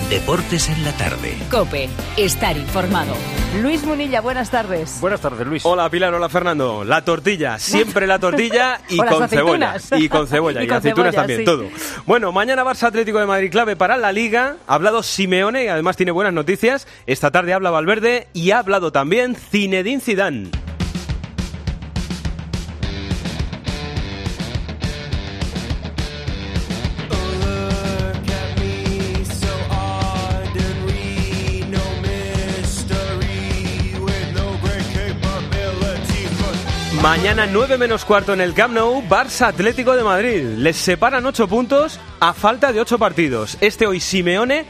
Deportes en la tarde. COPE. Estar informado. Luis Munilla, buenas tardes. Buenas tardes, Luis. Hola, Pilar, hola, Fernando. La tortilla, siempre la tortilla y con cebolla. Y con cebolla, y aceitunas también, sí. Todo. Bueno, mañana Barça Atlético de Madrid, clave para la Liga. Ha hablado Simeone y además tiene buenas noticias. Esta tarde habla Valverde y ha hablado también Zinedine Zidane. Mañana 9 menos cuarto en el Camp Nou, Barça Atlético de Madrid. Les separan 8 puntos a falta de 8 partidos. Hoy Simeone,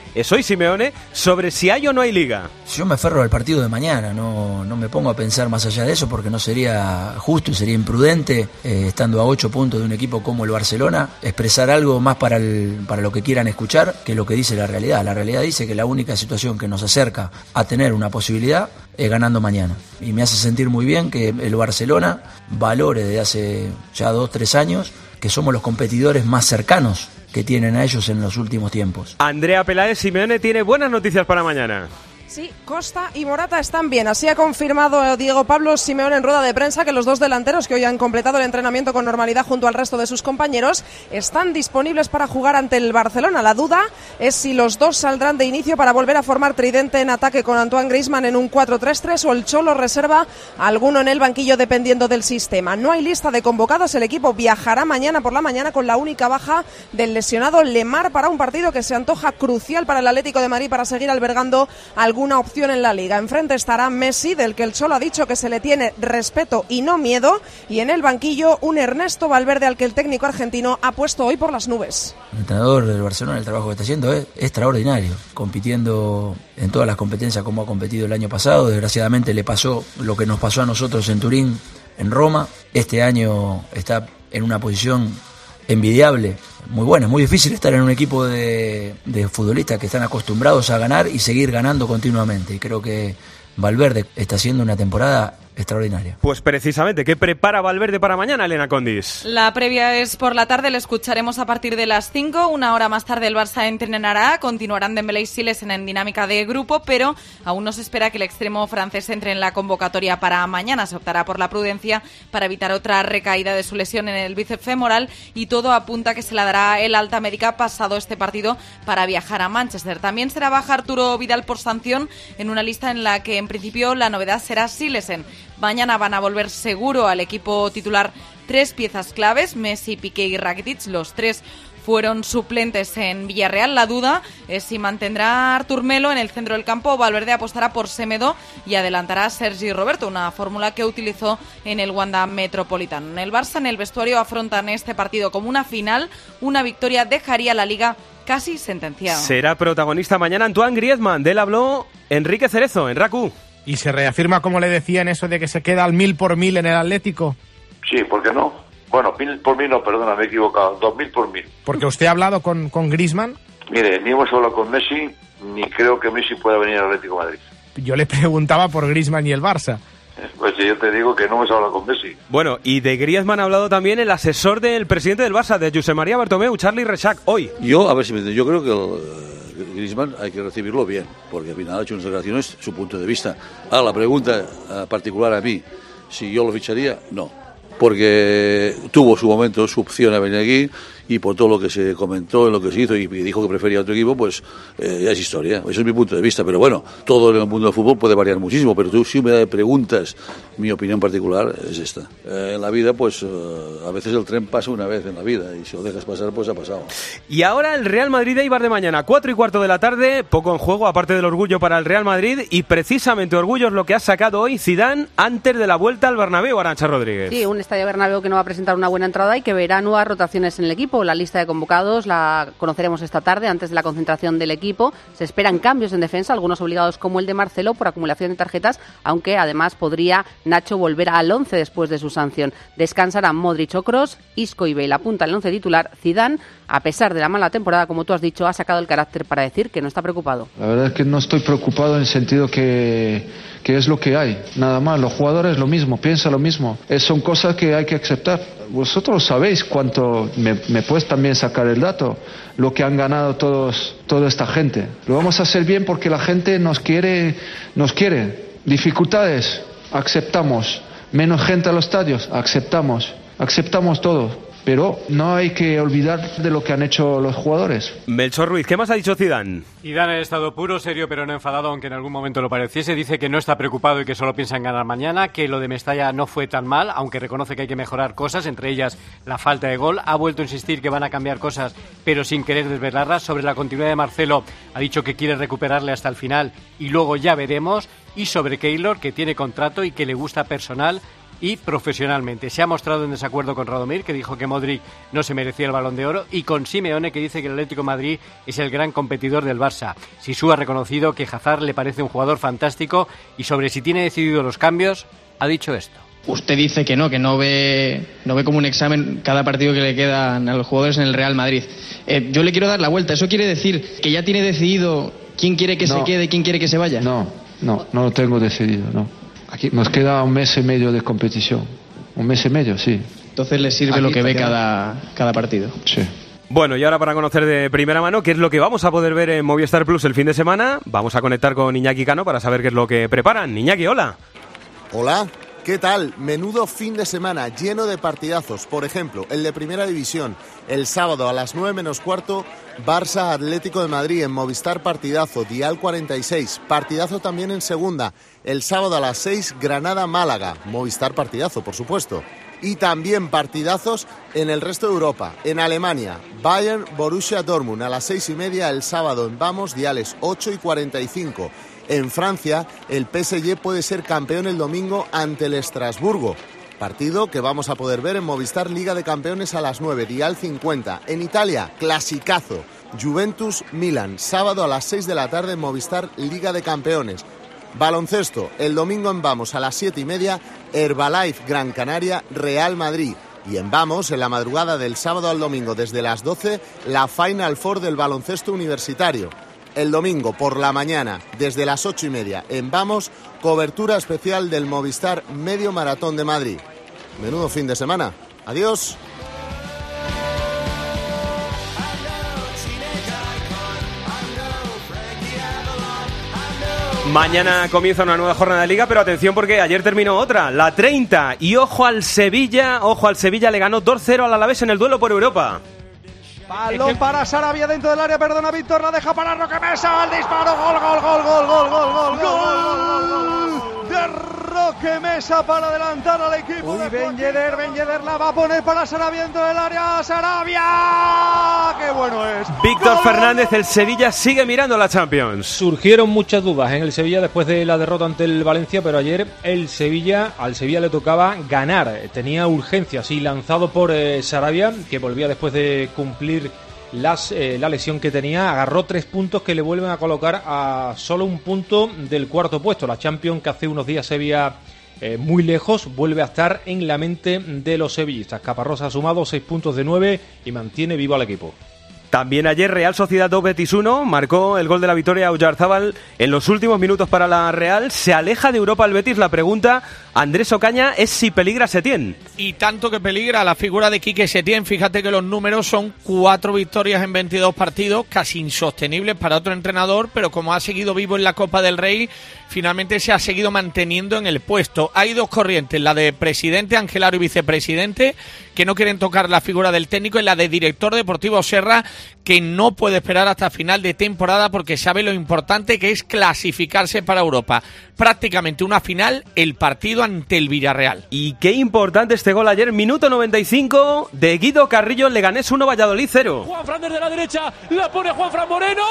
sobre si hay o no hay Liga. Yo me aferro al partido de mañana, no me pongo a pensar más allá de eso porque no sería justo y sería imprudente, estando a 8 puntos de un equipo como el Barcelona, expresar algo más para lo que quieran escuchar que lo que dice la realidad. La realidad dice que la única situación que nos acerca a tener una posibilidad es ganando mañana. Y me hace sentir muy bien que el Barcelona valore desde hace ya 2-3 años que somos los competidores más cercanos que tienen a ellos en los últimos tiempos. Andrea Peláez, Simeone tiene buenas noticias para mañana. Sí, Costa y Morata están bien. Así ha confirmado Diego Pablo Simeone en rueda de prensa que los dos delanteros que hoy han completado el entrenamiento con normalidad junto al resto de sus compañeros están disponibles para jugar ante el Barcelona. La duda es si los dos saldrán de inicio para volver a formar tridente en ataque con Antoine Griezmann en un 4-3-3 o el Cholo reserva a alguno en el banquillo dependiendo del sistema. No hay lista de convocados. El equipo viajará mañana por la mañana con la única baja del lesionado Lemar para un partido que se antoja crucial para el Atlético de Madrid para seguir albergando alguna opción en la Liga. Enfrente estará Messi, del que el Cholo ha dicho que se le tiene respeto y no miedo, y en el banquillo un Ernesto Valverde al que el técnico argentino ha puesto hoy por las nubes. El entrenador del Barcelona, el trabajo que está haciendo es extraordinario, compitiendo en todas las competencias como ha competido el año pasado. Desgraciadamente le pasó lo que nos pasó a nosotros en Turín, en Roma. Este año está en una posición envidiable, muy buena. Es muy difícil estar en un equipo de futbolistas que están acostumbrados a ganar y seguir ganando continuamente. Y creo que Valverde está haciendo una temporada extraordinaria. Pues precisamente, ¿qué prepara Valverde para mañana, Elena Condis? La previa es por la tarde, le escucharemos a partir de las 5, una hora más tarde el Barça entrenará, continuarán Dembélé y Silesen en dinámica de grupo, pero aún no se espera que el extremo francés entre en la convocatoria para mañana. Se optará por la prudencia para evitar otra recaída de su lesión en el bíceps femoral y todo apunta a que se la dará el alta médica pasado este partido para viajar a Manchester. También será baja Arturo Vidal por sanción en una lista en la que en principio la novedad será Silesen. Mañana van a volver seguro al equipo titular 3 piezas claves, Messi, Piqué y Rakitic. Los 3 fueron suplentes en Villarreal. La duda es si mantendrá a Artur Melo en el centro del campo o Valverde apostará por Semedo y adelantará a Sergi Roberto, una fórmula que utilizó en el Wanda Metropolitano. En el Barça, en el vestuario, afrontan este partido como una final. Una victoria dejaría la Liga casi sentenciada. Será protagonista mañana Antoine Griezmann. De él habló Enrique Cerezo en RACU. ¿Y se reafirma, como le decía, en eso de que se queda al 1000 por 1000 en el Atlético? Sí, ¿por qué no? Bueno, 1000 por 1000 no, perdona, me he equivocado, 2000 por 1000. Porque usted ha hablado con Griezmann. Mire, ni hemos hablado con Messi, ni creo que Messi pueda venir al Atlético de Madrid. Yo le preguntaba por Griezmann y el Barça. Pues yo te digo que no hemos hablado con Messi. Bueno, y de Griezmann ha hablado también el asesor del presidente del Barça, de Josep María Bartomeu, Charlie Reixac, hoy. Yo creo que Griezmann hay que recibirlo bien, porque al final ha hecho unas declaraciones, su punto de vista. Ahora, la pregunta particular a mí, si yo lo ficharía, no. Porque tuvo su momento, su opción a venir aquí, y por todo lo que se comentó, en lo que se hizo y dijo que prefería otro equipo, pues ya es historia. Eso es mi punto de vista. Pero bueno, todo en el mundo del fútbol puede variar muchísimo, pero tú si me preguntas, mi opinión particular es esta. En la vida, pues a veces el tren pasa una vez en la vida y si lo dejas pasar, pues ha pasado. Y ahora el Real Madrid Eibar de mañana, 4:15 de la tarde, poco en juego, aparte del orgullo para el Real Madrid, y precisamente orgullo es lo que ha sacado hoy Zidane antes de la vuelta al Bernabéu, Arantxa Rodríguez. Sí, un estadio Bernabéu que no va a presentar una buena entrada y que verá nuevas rotaciones en el equipo. La lista de convocados la conoceremos esta tarde antes de la concentración del equipo. Se esperan cambios en defensa, algunos obligados como el de Marcelo por acumulación de tarjetas, aunque además podría Nacho volver al 11 después de su sanción. Descansarán Modric o Kroos, Isco y Bale apuntan al 11 titular. Zidane, a pesar de la mala temporada, como tú has dicho, ha sacado el carácter para decir que no está preocupado. La verdad es que no estoy preocupado en el sentido que es lo que hay, nada más. Los jugadores lo mismo, piensan lo mismo. Son cosas que hay que aceptar. vosotros sabéis cuánto, me puedes también sacar el dato, lo que han ganado toda esta gente. Lo vamos a hacer bien porque la gente nos quiere. Dificultades, aceptamos. Menos gente a los estadios, aceptamos todo. Pero no hay que olvidar de lo que han hecho los jugadores. Melchor Ruiz, ¿qué más ha dicho Zidane? Zidane ha estado puro, serio, pero no enfadado, aunque en algún momento lo pareciese. Dice que no está preocupado y que solo piensa en ganar mañana, que lo de Mestalla no fue tan mal, aunque reconoce que hay que mejorar cosas, entre ellas la falta de gol. Ha vuelto a insistir que van a cambiar cosas, pero sin querer desvelarlas. Sobre la continuidad de Marcelo, ha dicho que quiere recuperarle hasta el final y luego ya veremos. Y sobre Keylor, que tiene contrato y que le gusta personal y profesionalmente. Se ha mostrado en desacuerdo con Radomir, que dijo que Modric no se merecía el Balón de Oro, y con Simeone, que dice que el Atlético de Madrid es el gran competidor del Barça. Sisu ha reconocido que Hazard le parece un jugador fantástico, y sobre si tiene decidido los cambios, ha dicho esto. Usted dice que no ve como un examen cada partido que le quedan a los jugadores en el Real Madrid. Yo le quiero dar la vuelta. ¿Eso quiere decir que ya tiene decidido quién quiere que se quede y quién quiere que se vaya? No lo tengo decidido, no. Aquí nos queda 1 mes y medio de competición. 1 mes y medio, sí. Entonces le sirve lo que ve cada partido. Sí. Bueno, y ahora para conocer de primera mano qué es lo que vamos a poder ver en Movistar Plus el fin de semana, vamos a conectar con Iñaki Cano para saber qué es lo que preparan. Iñaki, hola. Hola. ¿Qué tal? Menudo fin de semana lleno de partidazos. Por ejemplo, el de Primera División. El sábado a las 9 menos cuarto, Barça Atlético de Madrid en Movistar, partidazo, dial 46. Partidazo también en Segunda. El sábado a las 6, Granada Málaga. Movistar, partidazo, por supuesto. Y también partidazos en el resto de Europa. En Alemania, Bayern Borussia Dortmund a las 6:30 el sábado en Vamos, diales 8 y 45. En Francia, el PSG puede ser campeón el domingo ante el Estrasburgo. Partido que vamos a poder ver en Movistar Liga de Campeones a las 9, dial 50. En Italia, clasicazo. Juventus-Milan, sábado a las 6 de la tarde en Movistar Liga de Campeones. Baloncesto, el domingo en Vamos a las 7:30, Herbalife Gran Canaria, Real Madrid. Y en Vamos, en la madrugada del sábado al domingo, desde las 12, la Final Four del baloncesto universitario. El domingo por la mañana, desde las 8:30, en Vamos, cobertura especial del Movistar Medio Maratón de Madrid. Menudo fin de semana. Adiós. Mañana comienza una nueva jornada de Liga, pero atención porque ayer terminó otra, la 30. Y ojo al Sevilla, le ganó 2-0 al Alavés en el duelo por Europa. Balón para Sarabia dentro del área, perdona Víctor, la deja para Roque Mesa, el disparo, gol de Roque Mesa para adelantar al equipo. Uy, Ben Yedder la va a poner para Sarabia dentro del área, Sarabia, qué bueno es. Víctor Fernández, el Sevilla sigue mirando la Champions. Surgieron muchas dudas en el Sevilla después de la derrota ante el Valencia, pero ayer al Sevilla le tocaba ganar, tenía urgencia, sí, lanzado por Sarabia, que volvía después de cumplir la lesión que tenía, agarró 3 puntos que le vuelven a colocar a solo 1 punto del cuarto puesto. La Champions, que hace unos días se veía muy lejos, vuelve a estar en la mente de los sevillistas. Caparrós ha sumado 6 puntos de 9 y mantiene vivo al equipo. También ayer Real Sociedad 2, Betis 1, marcó el gol de la victoria Oyarzábal en los últimos minutos para la Real. ¿Se aleja de Europa el Betis? La pregunta, Andrés Ocaña, es si peligra Setién. Y tanto que peligra la figura de Quique Setién. Fíjate que los números son 4 victorias en 22 partidos, casi insostenibles para otro entrenador, pero como ha seguido vivo en la Copa del Rey, finalmente se ha seguido manteniendo en el puesto. Hay 2 corrientes, la de presidente Angelaro y vicepresidente, que no quieren tocar la figura del técnico, y la de director deportivo Serra, que no puede esperar hasta final de temporada porque sabe lo importante que es clasificarse para Europa. Prácticamente una final, el partido ante el Villarreal. Y qué importante este gol ayer, minuto 95 de Guido Carrillo, Leganés 1, Valladolid 0. Juan Fran desde la derecha, la pone Juan Fran Moreno.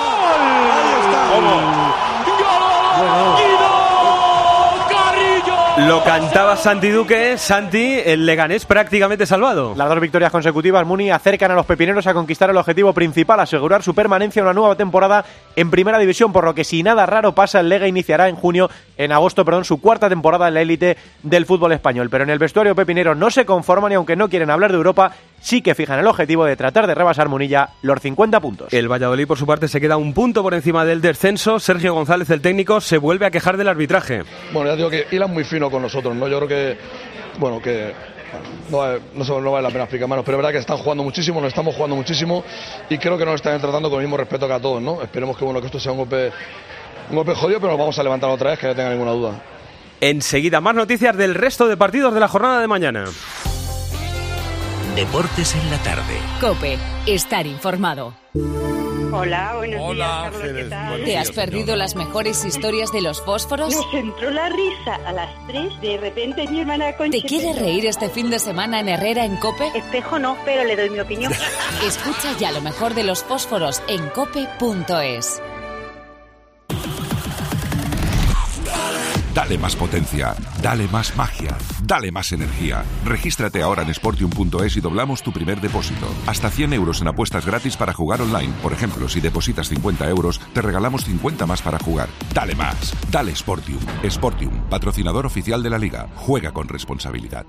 Ahí está. ¿Cómo? ¡Gol! ¡Guido Carrillo! Lo cantaba Santi Duque. Santi, el Leganés prácticamente salvado. Las 2 victorias consecutivas, Muni, acercan a los pepineros a conquistar el objetivo principal, asegurar su permanencia en una nueva temporada en Primera División, por lo que si nada raro pasa, el Lega iniciará en agosto, su 4ª temporada en la élite del fútbol español. Pero en el vestuario pepinero no se conforman y aunque no quieren hablar de Europa, sí que fijan el objetivo de tratar de rebasar, Munilla, los 50 puntos. El Valladolid, por su parte, se queda 1 punto por encima del descenso. Sergio González, el técnico, se vuelve a quejar del arbitraje. Bueno, ya digo que hilan muy fino con nosotros, ¿no? Yo creo que no vale la pena explicar más, pero es verdad que están jugando muchísimo, nos estamos jugando muchísimo y creo que nos están tratando con el mismo respeto que a todos, ¿no? Esperemos que esto sea un golpe jodido, pero nos vamos a levantar otra vez, que no tenga ninguna duda. Enseguida más noticias del resto de partidos de la jornada de mañana. Deportes en la tarde. COPE, estar informado. Hola, buenos días, Carlos, ¿qué tal? ¿Te has perdido las mejores historias de los fósforos? Nos entró la risa a las 3, de repente mi hermana Concha... ¿Te quieres reír este fin de semana en Herrera en COPE? Espejo no, pero le doy mi opinión. Escucha ya lo mejor de los fósforos en cope.es. Dale más potencia, dale más magia, dale más energía. Regístrate ahora en Sportium.es y doblamos tu primer depósito. Hasta 100 euros en apuestas gratis para jugar online. Por ejemplo, si depositas 50 euros, te regalamos 50 más para jugar. Dale más, dale Sportium. Sportium, patrocinador oficial de la Liga. Juega con responsabilidad.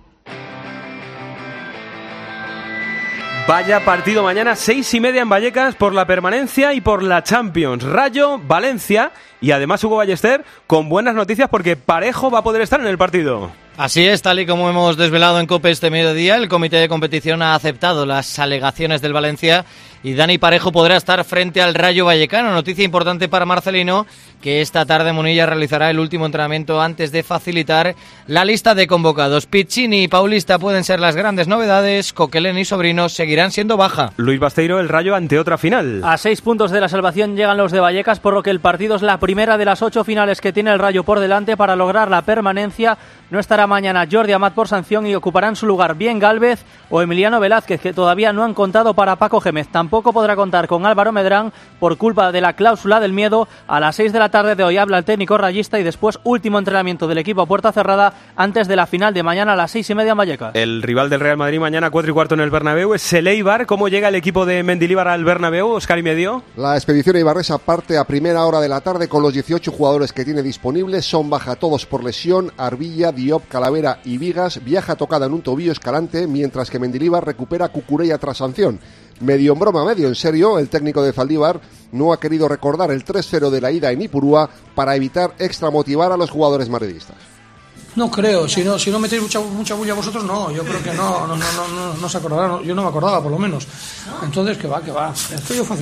Vaya partido mañana, 6:30 en Vallecas por la permanencia y por la Champions. Rayo, Valencia y además Hugo Ballester con buenas noticias porque Parejo va a poder estar en el partido. Así es, tal y como hemos desvelado en COPE este mediodía, el comité de competición ha aceptado las alegaciones del Valencia y Dani Parejo podrá estar frente al Rayo Vallecano. Noticia importante para Marcelino, que esta tarde Munilla realizará el último entrenamiento antes de facilitar la lista de convocados. Piccini y Paulista pueden ser las grandes novedades, Coquelén y Sobrino seguirán siendo baja. Luis Basteiro, el Rayo ante otra final. A 6 puntos de la salvación llegan los de Vallecas, por lo que el partido es la primera de las 8 finales que tiene el Rayo por delante para lograr la permanencia. No estará mañana Jordi Amat por sanción y ocuparán su lugar bien Gálvez o Emiliano Velázquez, que todavía no han contado para Paco Gémez. Tampoco podrá contar con Álvaro Medrán por culpa de la cláusula del miedo. A las 6 de la tarde de hoy habla el técnico rayista y después último entrenamiento del equipo a puerta cerrada antes de la final de mañana a las 6:30 en Vallecas. El rival del Real Madrid mañana 4:15 en el Bernabéu es el Eibar. ¿Cómo llega el equipo de Mendilibar al Bernabéu, Óscar y Medio? La expedición eibarresa parte a primera hora de la tarde con los 18 jugadores que tiene disponibles. Son baja todos por lesión: Arbilla, Diop, Calavera y Vigas. Viaja tocada en un tobillo Escalante, mientras que Mendilibar recupera Cucurella tras sanción. Medio en broma, medio en serio, el técnico de Zaldívar no ha querido recordar el 3-0 de la ida en Ipurúa para evitar extramotivar a los jugadores madridistas. No creo, si no metéis mucha bulla vosotros, no, yo creo que no se acordarán, yo no me acordaba por lo menos. Entonces, que va, esto yo fue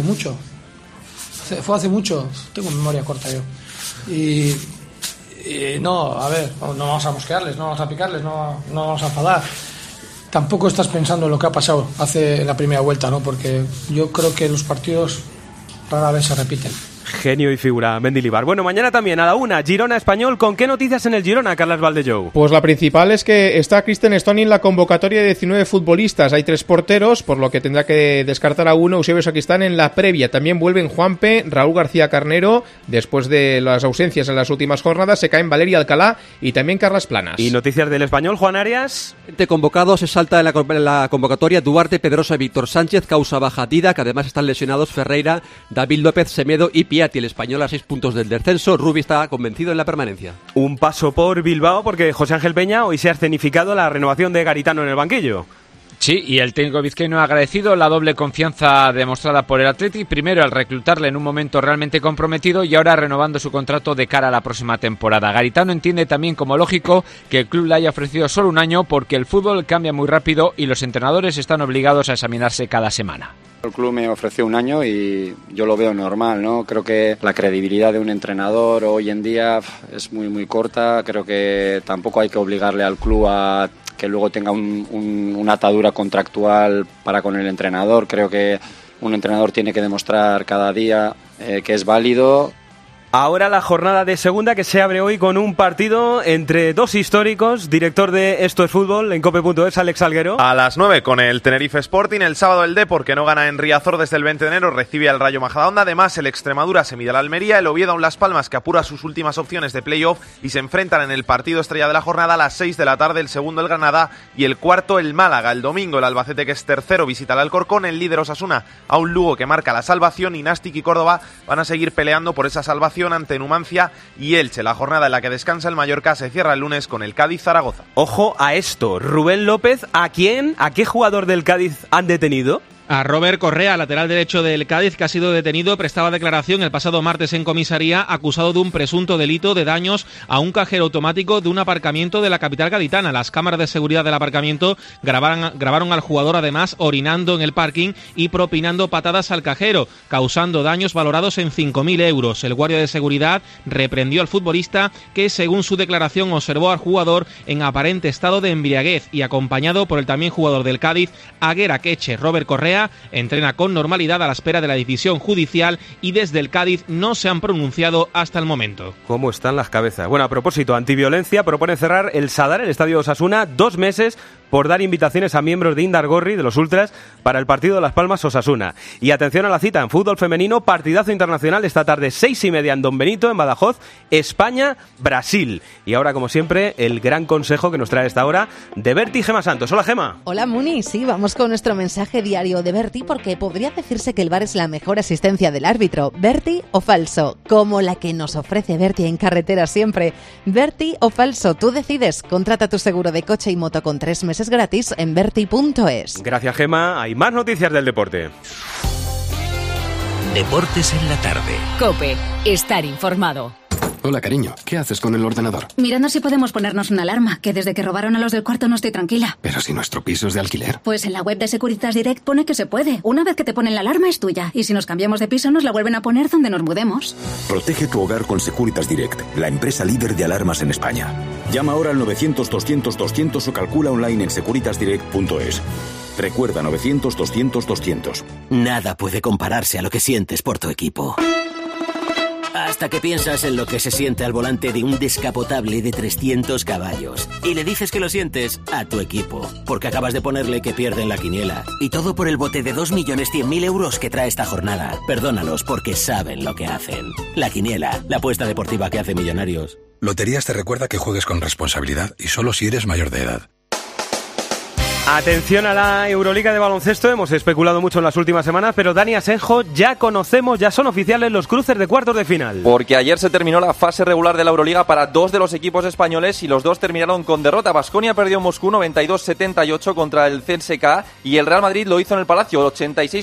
hace mucho, tengo memoria corta yo. Y no, a ver, no vamos a mosquearles, no vamos a picarles, no vamos a enfadar. Tampoco estás pensando en lo que ha pasado hace la primera vuelta, ¿no? Porque yo creo que los partidos rara vez se repiten. Genio y figura, Mendilibar. Bueno, mañana también a la 1, Girona Español. ¿Con qué noticias en el Girona, Carles Valdellou? Pues la principal es que está Kristen Stoni en la convocatoria de 19 futbolistas. Hay 3 porteros, por lo que tendrá que descartar a uno. Eusebio Sacristán en la previa. También vuelven Juanpe, Raúl García Carnero. Después de las ausencias en las últimas jornadas, se caen Valeria Alcalá y también Carlas Planas. ¿Y noticias del Español, Juan Arias? De convocados se salta en la convocatoria Duarte, Pedrosa y Víctor Sánchez, causa baja Dida, que además están lesionados Ferreira, David López, Semedo y Piatti. El Español a 6 puntos del descenso. Rubi está convencido en la permanencia. Un paso por Bilbao porque José Ángel Peña hoy se ha escenificado la renovación de Garitano en el banquillo. Sí, y el técnico vizcaíno ha agradecido la doble confianza demostrada por el Athletic, primero al reclutarle en un momento realmente comprometido y ahora renovando su contrato de cara a la próxima temporada. Garitano entiende también como lógico que el club le haya ofrecido solo un año porque el fútbol cambia muy rápido y los entrenadores están obligados a examinarse cada semana. El club me ofreció un año y yo lo veo normal, ¿no? Creo que la credibilidad de un entrenador hoy en día es muy corta. Creo que tampoco hay que obligarle al club a que luego tenga una atadura contractual para con el entrenador. Creo que un entrenador tiene que demostrar cada día que es válido. Ahora la jornada de segunda que se abre hoy con un partido entre dos históricos. Director de Esto es Fútbol en Cope.es, Alex Alguero. A las 9 con el Tenerife Sporting. El sábado el Depor, que no gana en Riazor desde el 20 de enero, recibe al Rayo Majadahonda. Además el Extremadura se mide al Almería. El Oviedo a un Las Palmas, que apura sus últimas opciones de playoff y se enfrentan en el partido estrella de la jornada a las 6 de la tarde. El segundo el Granada y el cuarto el Málaga. El domingo el Albacete, que es tercero, visita al Alcorcón. El líder Osasuna a un Lugo que marca la salvación. Y Nastic y Córdoba van a seguir peleando por esa salvación ante Numancia y Elche. La jornada en la que descansa el Mallorca se cierra el lunes con el Cádiz-Zaragoza. Ojo a esto, Rubén López, ¿a qué jugador del Cádiz han detenido? a Robert Correa, lateral derecho del Cádiz, que ha sido detenido, prestaba declaración el pasado martes en comisaría, acusado de un presunto delito de daños a un cajero automático de un aparcamiento de la capital gaditana. Las cámaras de seguridad del aparcamiento grabaron al jugador además orinando en el parking y propinando patadas al cajero, causando daños valorados en 5.000 euros. El guardia de seguridad reprendió al futbolista, que según su declaración observó al jugador en aparente estado de embriaguez y acompañado por el también jugador del Cádiz, Aguer Akeche. Robert Correa entrena con normalidad a la espera de la decisión judicial y desde el Cádiz no se han pronunciado hasta el momento. ¿Cómo están las cabezas? Bueno, a propósito, Antiviolencia propone cerrar el Sadar, el estadio de Osasuna, 2 meses por dar invitaciones a miembros de Indargorri, de los Ultras, para el partido de Las Palmas-Osasuna. Y atención a la cita en fútbol femenino, partidazo internacional esta tarde, 6:30 en Don Benito, en Badajoz, España-Brasil. Y ahora, como siempre, el gran consejo que nos trae a esta hora de Berti Gema Santos. Hola, Gema. Hola, Muni. Sí, vamos con nuestro mensaje diario de Berti, porque podría decirse que el VAR es la mejor asistencia del árbitro. ¿Berti o falso? Como la que nos ofrece Berti en carretera siempre. ¿Berti o falso? Tú decides. Contrata tu seguro de coche y moto con 3 meses gratis en berti.es. Gracias, Gema. Hay más noticias del deporte. Deportes en la tarde. COPE. Estar informado. Hola, cariño. ¿Qué haces con el ordenador? Mirando si podemos ponernos una alarma, que desde que robaron a los del cuarto no estoy tranquila. Pero si nuestro piso es de alquiler. Pues en la web de Securitas Direct pone que se puede. Una vez que te ponen la alarma es tuya. Y si nos cambiamos de piso nos la vuelven a poner donde nos mudemos. Protege tu hogar con Securitas Direct, la empresa líder de alarmas en España. Llama ahora al 900-200-200 o calcula online en securitasdirect.es. Recuerda, 900-200-200. Nada puede compararse a lo que sientes por tu equipo. Hasta que piensas en lo que se siente al volante de un descapotable de 300 caballos. Y le dices que lo sientes a tu equipo. Porque acabas de ponerle que pierden la quiniela. Y todo por el bote de 2.100.000 euros que trae esta jornada. Perdónalos porque saben lo que hacen. La quiniela, la apuesta deportiva que hace millonarios. Loterías te recuerda que juegues con responsabilidad y solo si eres mayor de edad. Atención a la Euroliga de baloncesto, hemos especulado mucho en las últimas semanas, pero Dani Asenjo, ya son oficiales los cruces de cuartos de final. Porque ayer se terminó la fase regular de la Euroliga para 2 de los equipos españoles y los 2 terminaron con derrota. Baskonia perdió en Moscú 92-78 contra el CSKA y el Real Madrid lo hizo en el Palacio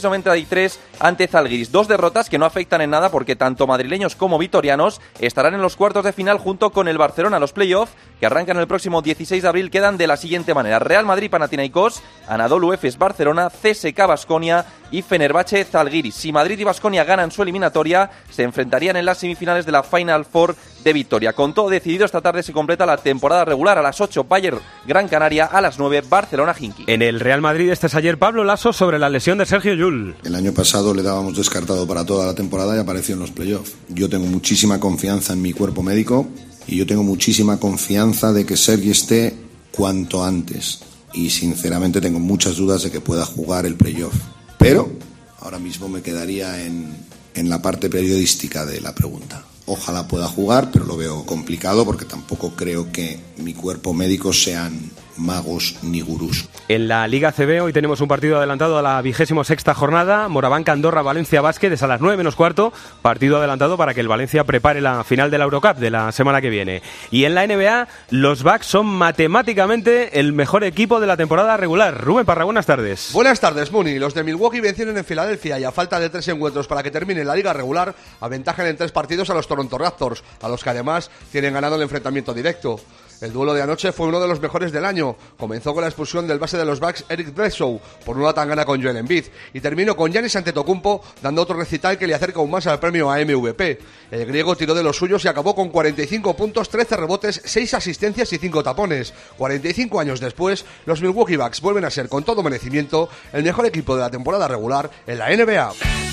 86-93 ante Zalgiris. 2 derrotas que no afectan en nada porque tanto madrileños como vitorianos estarán en los cuartos de final junto con el Barcelona. Los playoffs, que arrancan el próximo 16 de abril, quedan de la siguiente manera: Real Madrid, Panathinaikos, Anadolu Efes Barcelona, CSKA Baskonia y Fenerbahce Zalgiris. Si Madrid y Baskonia ganan su eliminatoria, se enfrentarían en las semifinales de la Final Four de Vitoria. Con todo decidido, esta tarde se completa la temporada regular. A las 8, Bayern Gran Canaria, a las 9, Barcelona Hinky. En el Real Madrid, este es ayer Pablo Lasso sobre la lesión de Sergio Llull. El año pasado le dábamos descartado para toda la temporada y apareció en los playoffs. Yo tengo muchísima confianza en mi cuerpo médico y yo tengo muchísima confianza de que Sergi esté cuanto antes. Y sinceramente tengo muchas dudas de que pueda jugar el playoff. Pero ahora mismo me quedaría en la parte periodística de la pregunta. Ojalá pueda jugar, pero lo veo complicado porque tampoco creo que mi cuerpo médico sean magos ni gurús. En la Liga CB hoy tenemos un partido adelantado a la 26ª jornada, Morabanca Andorra Valencia Basket, es a las 9 menos cuarto, partido adelantado para que el Valencia prepare la final de la Eurocup de la semana que viene. Y en la NBA, los Bucks son matemáticamente el mejor equipo de la temporada regular. Rubén Parra, buenas tardes. Buenas tardes, Muni. Los de Milwaukee vencieron en Filadelfia y a falta de 3 encuentros para que termine la liga regular, aventajan en 3 partidos a los Toronto Raptors, a los que además tienen ganado el enfrentamiento directo. El duelo de anoche fue uno de los mejores del año. Comenzó con la expulsión del base de los Bucks, Eric Bledsoe, por una tangana con Joel Embiid, y terminó con Giannis Antetokounmpo dando otro recital que le acerca aún más al premio a MVP. El griego tiró de los suyos y acabó con 45 puntos, 13 rebotes, 6 asistencias y 5 tapones. 45 años después, los Milwaukee Bucks vuelven a ser, con todo merecimiento, el mejor equipo de la temporada regular en la NBA.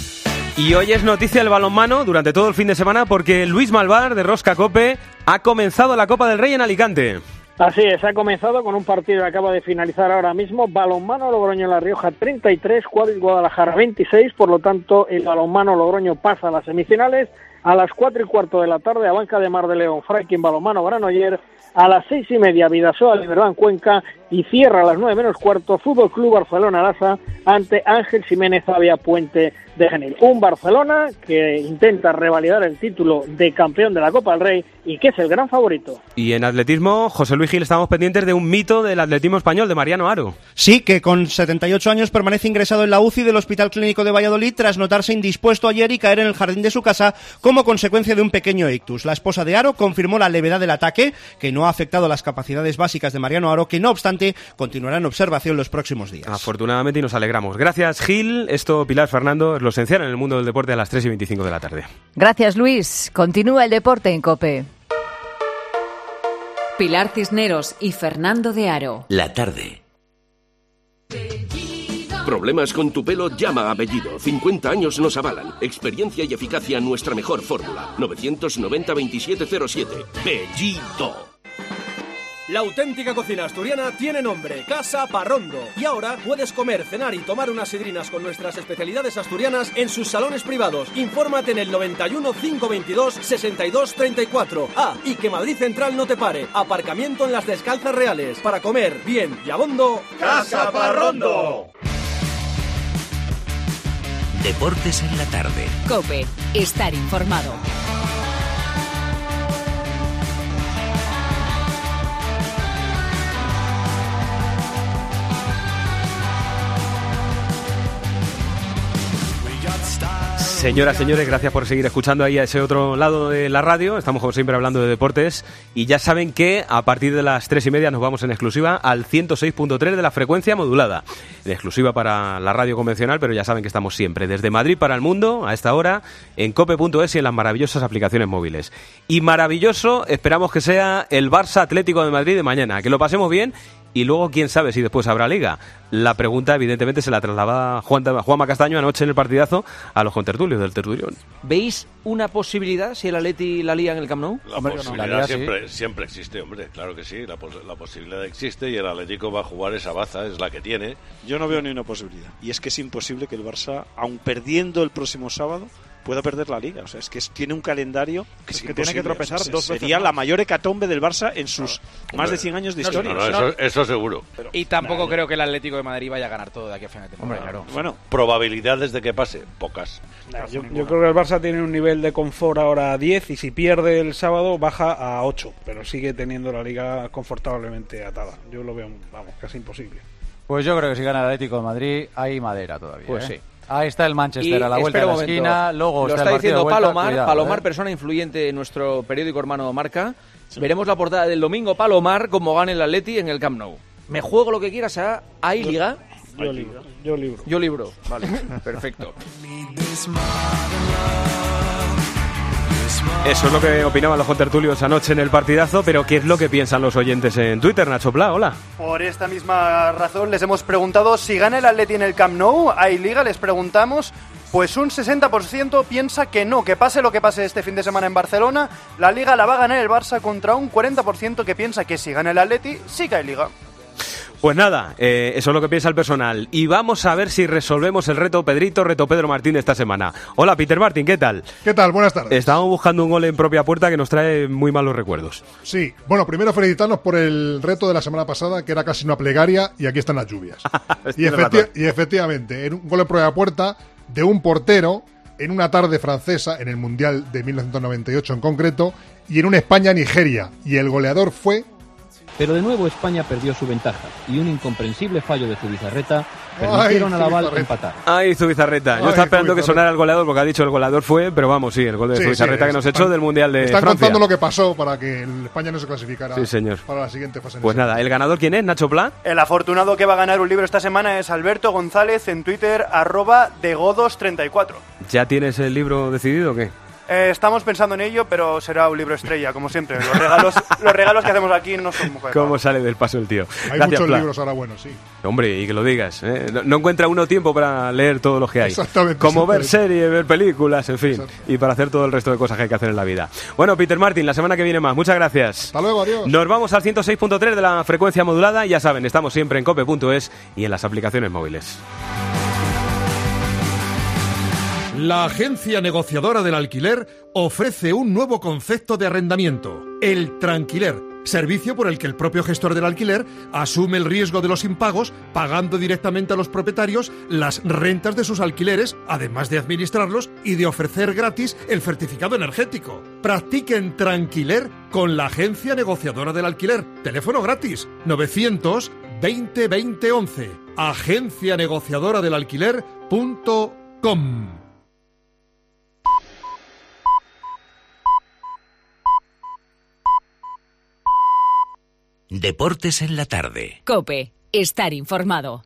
Y hoy es noticia el balonmano durante todo el fin de semana porque Luis Malvar de Rosca Cope ha comenzado la Copa del Rey en Alicante. Así es, ha comenzado con un partido que acaba de finalizar ahora mismo. Balonmano Logroño La Rioja 33, Cuadris Guadalajara 26, por lo tanto el balonmano Logroño pasa a las semifinales. a las 4:15 de la tarde, Abanca de Mar de León, Franklin Balonmano Granollers, a las 6:30 Bidasoa Liberbank Cuenca y cierra a las 9:15 Fútbol Club Barcelona Lassa ante Ángel Jiménez Avia Puente de Genil. Un Barcelona que intenta revalidar el título de campeón de la Copa del Rey y que es el gran favorito. Y en atletismo, José Luis Gil, estamos pendientes de un mito del atletismo español, de Mariano Haro. Sí, que con 78 años permanece ingresado en la UCI del Hospital Clínico de Valladolid tras notarse indispuesto ayer y caer en el jardín de su casa como consecuencia de un pequeño ictus. La esposa de Haro confirmó la levedad del ataque, que no ha afectado las capacidades básicas de Mariano Haro, que no obstante continuará en observación los próximos días. Afortunadamente, y nos alegramos. Gracias, Gil. Esto, Pilar, Fernando, es lo esencial en el mundo del deporte a las 3:25 de la tarde. Gracias, Luis. Continúa el deporte en COPE. Pilar Cisneros y Fernando de Aro. La tarde. ¿Problemas con tu pelo? Llama a Bellido. 50 años nos avalan. Experiencia y eficacia, nuestra mejor fórmula. 990-2707. Bellido. La auténtica cocina asturiana tiene nombre, Casa Parrondo. Y ahora puedes comer, cenar y tomar unas sidrinas con nuestras especialidades asturianas en sus salones privados. Infórmate en el 91 522 62 34. Ah, y que Madrid Central no te pare. Aparcamiento en las Descalzas Reales. Para comer bien y abondo, Casa Parrondo. Deportes en la tarde. COPE. Estar informado. Señoras, señores, gracias por seguir escuchando ahí a ese otro lado de la radio. Estamos como siempre hablando de deportes y ya saben que a partir de las 3:30 nos vamos en exclusiva al 106.3 de la frecuencia modulada. En exclusiva para la radio convencional, pero ya saben que estamos siempre desde Madrid para el mundo a esta hora en cope.es y en las maravillosas aplicaciones móviles. Y maravilloso esperamos que sea el Barça Atlético de Madrid de mañana, que lo pasemos bien. Y luego, quién sabe si después habrá Liga. La pregunta, evidentemente, se la trasladaba Juanma Castaño anoche en el partidazo a los contertulios del Tertulión. ¿Veis una posibilidad si el Atleti la lía en el Camp Nou? La posibilidad siempre existe, hombre. Claro que sí, la posibilidad existe y el Atlético va a jugar esa baza, es la que tiene. Yo no veo ni una posibilidad. Y es que es imposible que el Barça, aun perdiendo el próximo sábado, pueda perder la Liga. O sea, es que tiene un calendario que tiene que tropezar dos veces. Sería la mayor hecatombe del Barça en sus más de 100 años de historia. Eso seguro. Pero, y tampoco creo que el Atlético de Madrid vaya a ganar todo de aquí a final de temporada. Claro. Bueno, probabilidades de que pase, pocas. Yo creo que el Barça tiene un nivel de confort ahora a 10 y si pierde el sábado baja a 8, pero sigue teniendo la Liga confortablemente atada. Yo lo veo, casi imposible. Pues yo creo que si gana el Atlético de Madrid hay madera todavía. Pues sí. Ahí está el Manchester a la vuelta de la esquina, luego lo está el diciendo vuelta, Palomar, persona influyente en nuestro periódico hermano Marca. Sí. Veremos la portada del domingo, Palomar, como gane el Atleti en el Camp Nou. Me juego lo que quieras, ¿hay Liga? Yo libro. Vale, perfecto. Eso es lo que opinaban los contertulios anoche en el partidazo, pero ¿qué es lo que piensan los oyentes en Twitter? Nacho Pla, hola. Por esta misma razón les hemos preguntado si gana el Atleti en el Camp Nou, ¿hay Liga? Les preguntamos, pues un 60% piensa que no, que pase lo que pase este fin de semana en Barcelona, la Liga la va a ganar el Barça contra un 40% que piensa que si gana el Atleti, sí que hay Liga. Pues nada, eso es lo que piensa el personal. Y vamos a ver si resolvemos el reto Pedro Martín de esta semana. Hola, Peter Martín, ¿qué tal? ¿Qué tal? Buenas tardes. Estábamos buscando un gol en propia puerta que nos trae muy malos recuerdos. Sí, bueno, primero felicitarnos por el reto de la semana pasada, que era casi una plegaria, y aquí están las lluvias. y efectivamente, en un gol en propia puerta de un portero en una tarde francesa, en el Mundial de 1998 en concreto, y en una España-Nigeria, y el goleador fue... Pero de nuevo España perdió su ventaja y un incomprensible fallo de Zubizarreta permitieron a Laval empatar. Ay, Zubizarreta. Yo estaba esperando que sonara el goleador porque ha dicho el goleador fue, pero vamos, sí, el gol de Zubizarreta que nos echó del Mundial de Francia. Están contando lo que pasó para que España no se clasificara para la siguiente fase. Pues nada, ¿el ganador quién es, Nacho Pla? El afortunado que va a ganar un libro esta semana es Alberto González en Twitter, @degodos34. ¿Ya tienes el libro decidido o qué? Estamos pensando en ello, pero será un libro estrella, como siempre. Los regalos que hacemos aquí no son mujeres. ¿Cómo sale del paso el tío? Hay muchos libros ahora buenos, sí. Hombre, y que lo digas. No encuentra uno tiempo para leer todos los que hay. Exactamente. Como ver series, ver películas, en fin. Exacto. Y para hacer todo el resto de cosas que hay que hacer en la vida. Bueno, Peter Martín, la semana que viene más. Muchas gracias. Hasta luego, adiós. Nos vamos al 106.3 de la frecuencia modulada. Ya saben, estamos siempre en cope.es y en las aplicaciones móviles. La agencia negociadora del alquiler ofrece un nuevo concepto de arrendamiento, el tranquiler, servicio por el que el propio gestor del alquiler asume el riesgo de los impagos, pagando directamente a los propietarios las rentas de sus alquileres, además de administrarlos y de ofrecer gratis el certificado energético. Practiquen tranquiler con la agencia negociadora del alquiler. Teléfono gratis 900 20 20 11. agencianegociadoradelalquiler.com. Deportes en la tarde. COPE. Estar informado.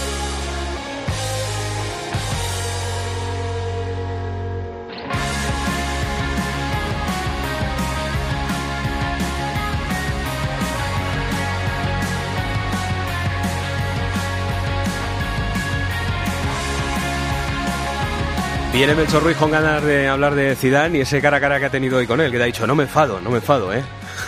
Viene Melchor Ruiz con ganas de hablar de Zidane y ese cara a cara que ha tenido hoy con él, que te ha dicho, no me enfado, ¿eh?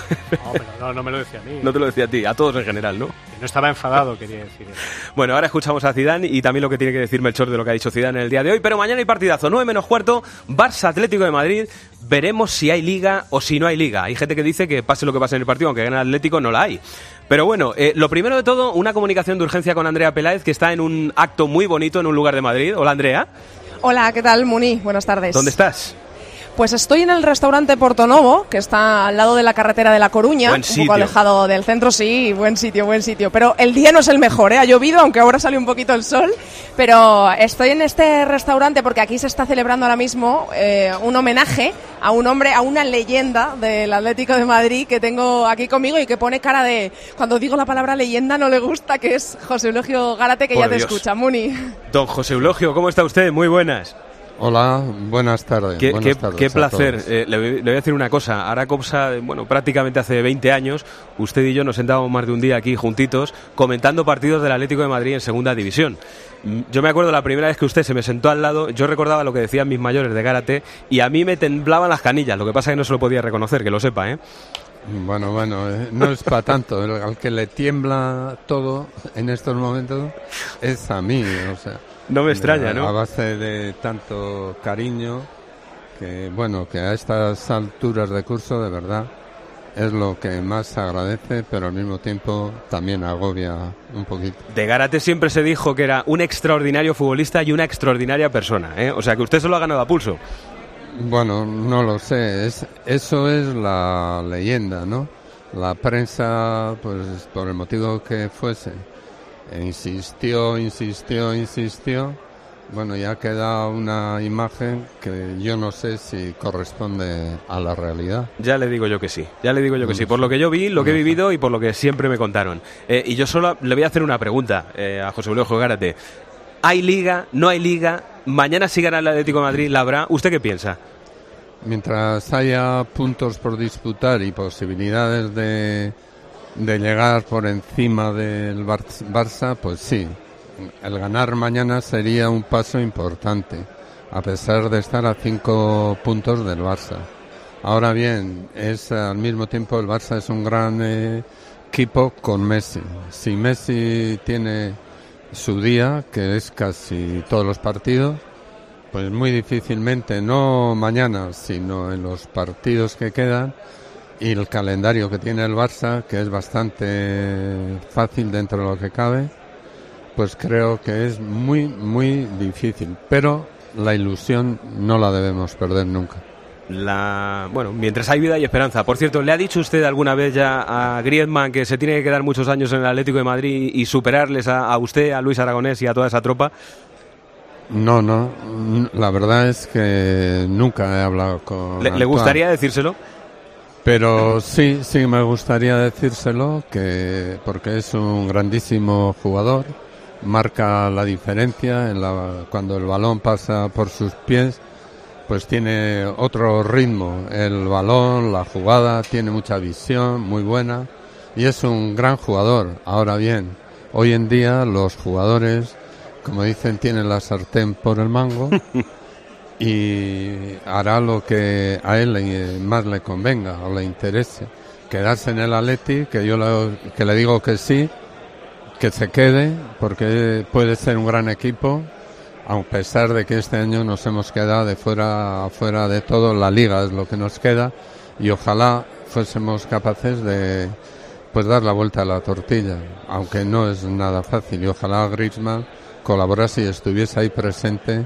No me lo decía a mí. No te lo decía a ti, a todos en general, ¿no? No estaba enfadado, quería decir. Bueno, ahora escuchamos a Zidane y también lo que tiene que decir Melchor de lo que ha dicho Zidane en el día de hoy, pero mañana hay partidazo, 9:15, Barça Atlético de Madrid. Veremos si hay liga o si no hay liga. Hay gente que dice que pase lo que pase en el partido, aunque gane el Atlético, no la hay. Pero bueno, lo primero de todo, una comunicación de urgencia con Andrea Peláez, que está en un acto muy bonito en un lugar de Madrid. Hola, Andrea. Hola, ¿qué tal, Muni? Buenas tardes. ¿Dónde estás? Pues estoy en el restaurante Portonovo, que está al lado de la carretera de La Coruña, un poco alejado del centro, sí, buen sitio. Pero el día no es el mejor, ha llovido, aunque ahora sale un poquito el sol. Pero estoy en este restaurante porque aquí se está celebrando ahora mismo un homenaje a un hombre, a una leyenda del Atlético de Madrid que tengo aquí conmigo y que pone cara de, cuando digo la palabra leyenda no le gusta, que es José Eulogio Gárate, que ya te escucha, Muni. Don José Eulogio, ¿cómo está usted? Muy buenas. Hola, buenas tardes. Qué placer. Le voy a decir una cosa. Hará cosa, prácticamente hace 20 años, usted y yo nos sentábamos más de un día aquí juntitos comentando partidos del Atlético de Madrid en Segunda División. Yo me acuerdo la primera vez que usted se me sentó al lado, yo recordaba lo que decían mis mayores de Gárate y a mí me temblaban las canillas. Lo que pasa es que no se lo podía reconocer, que lo sepa, ¿eh? Bueno, no es para tanto. Al que le tiembla todo en estos momentos es a mí, o sea. No me extraña, ¿no? A base de tanto cariño que a estas alturas de curso, de verdad, es lo que más se agradece, pero al mismo tiempo también agobia un poquito. De Gárate siempre se dijo que era un extraordinario futbolista y una extraordinaria persona, ¿eh? O sea, que usted se lo ha ganado a pulso. Bueno, no lo sé. Eso es la leyenda, ¿no? La prensa, pues por el motivo que fuese, insistió. Bueno, ya queda una imagen que yo no sé si corresponde a la realidad. Ya le digo yo que sí, por lo que yo vi, lo que he vivido y por lo que siempre me contaron. Y yo solo le voy a hacer una pregunta a José Eulogio Gárate. ¿Hay liga? ¿No hay liga? ¿Mañana si gana el Atlético de Madrid la habrá? ¿Usted qué piensa? Mientras haya puntos por disputar y posibilidades de llegar por encima del Barça, pues sí. El ganar mañana sería un paso importante, a pesar de estar a 5 puntos del Barça. Ahora bien, al mismo tiempo el Barça es un gran equipo con Messi. Si Messi tiene su día, que es casi todos los partidos, pues muy difícilmente, no mañana, sino en los partidos que quedan, y el calendario que tiene el Barça, que es bastante fácil dentro de lo que cabe, pues creo que es muy, muy difícil. Pero la ilusión no la debemos perder nunca. Mientras hay vida y esperanza. Por cierto, ¿le ha dicho usted alguna vez ya a Griezmann que se tiene que quedar muchos años en el Atlético de Madrid y superarles a usted, a Luis Aragonés y a toda esa tropa? No, la verdad es que nunca he hablado con ¿Le gustaría decírselo? Pero sí me gustaría decírselo, porque es un grandísimo jugador, marca la diferencia cuando el balón pasa por sus pies, pues tiene otro ritmo, el balón, la jugada, tiene mucha visión, muy buena, y es un gran jugador. Ahora bien, hoy en día los jugadores, como dicen, tienen la sartén por el mango y hará lo que a él más le convenga o le interese. Quedarse en el Atleti, que yo que le digo que sí, que se quede, porque puede ser un gran equipo. a pesar de que este año nos hemos quedado fuera de todo, la Liga es lo que nos queda, y ojalá fuésemos capaces de pues dar la vuelta a la tortilla, aunque no es nada fácil, y ojalá Griezmann colaborase y estuviese ahí presente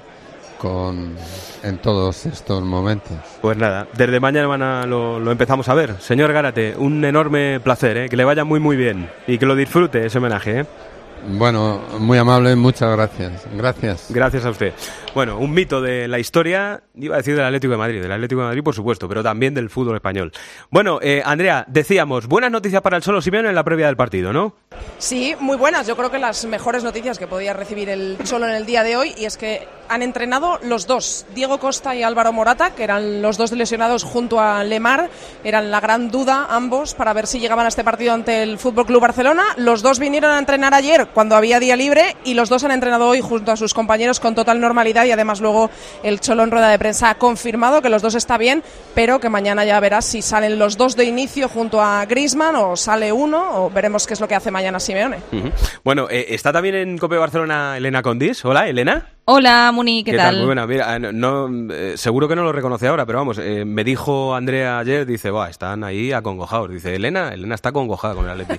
en todos estos momentos. Pues nada, desde mañana lo empezamos a ver. Señor Gárate, un enorme placer, que le vaya muy muy bien y que lo disfrute ese homenaje. Bueno, muy amable, muchas gracias. Gracias a usted. Bueno, un mito de la historia, iba a decir del Atlético de Madrid por supuesto, pero también del fútbol español. Bueno, Andrea, decíamos, buenas noticias para el Cholo Simeone en la previa del partido, ¿no? Sí, muy buenas. Yo creo que las mejores noticias que podía recibir el Cholo en el día de hoy, y es que han entrenado los dos, Diego Costa y Álvaro Morata, que eran los dos lesionados junto a Lemar, eran la gran duda ambos para ver si llegaban a este partido ante el FC Barcelona. Los dos vinieron a entrenar ayer cuando había día libre y los dos han entrenado hoy junto a sus compañeros con total normalidad, y además luego el Cholo en rueda de prensa ha confirmado que los dos está bien, pero que mañana ya verás si salen los dos de inicio junto a Griezmann o sale uno, o veremos qué es lo que hace mañana Simeone. Bueno, está también en COPE Barcelona Elena Condis. Hola, Elena. Hola, Muni, ¿qué tal? Muy buena, mira, seguro que no lo reconoce ahora, pero vamos, me dijo Andrea ayer, dice, están ahí acongojados. Dice, Elena está acongojada con el Atleti.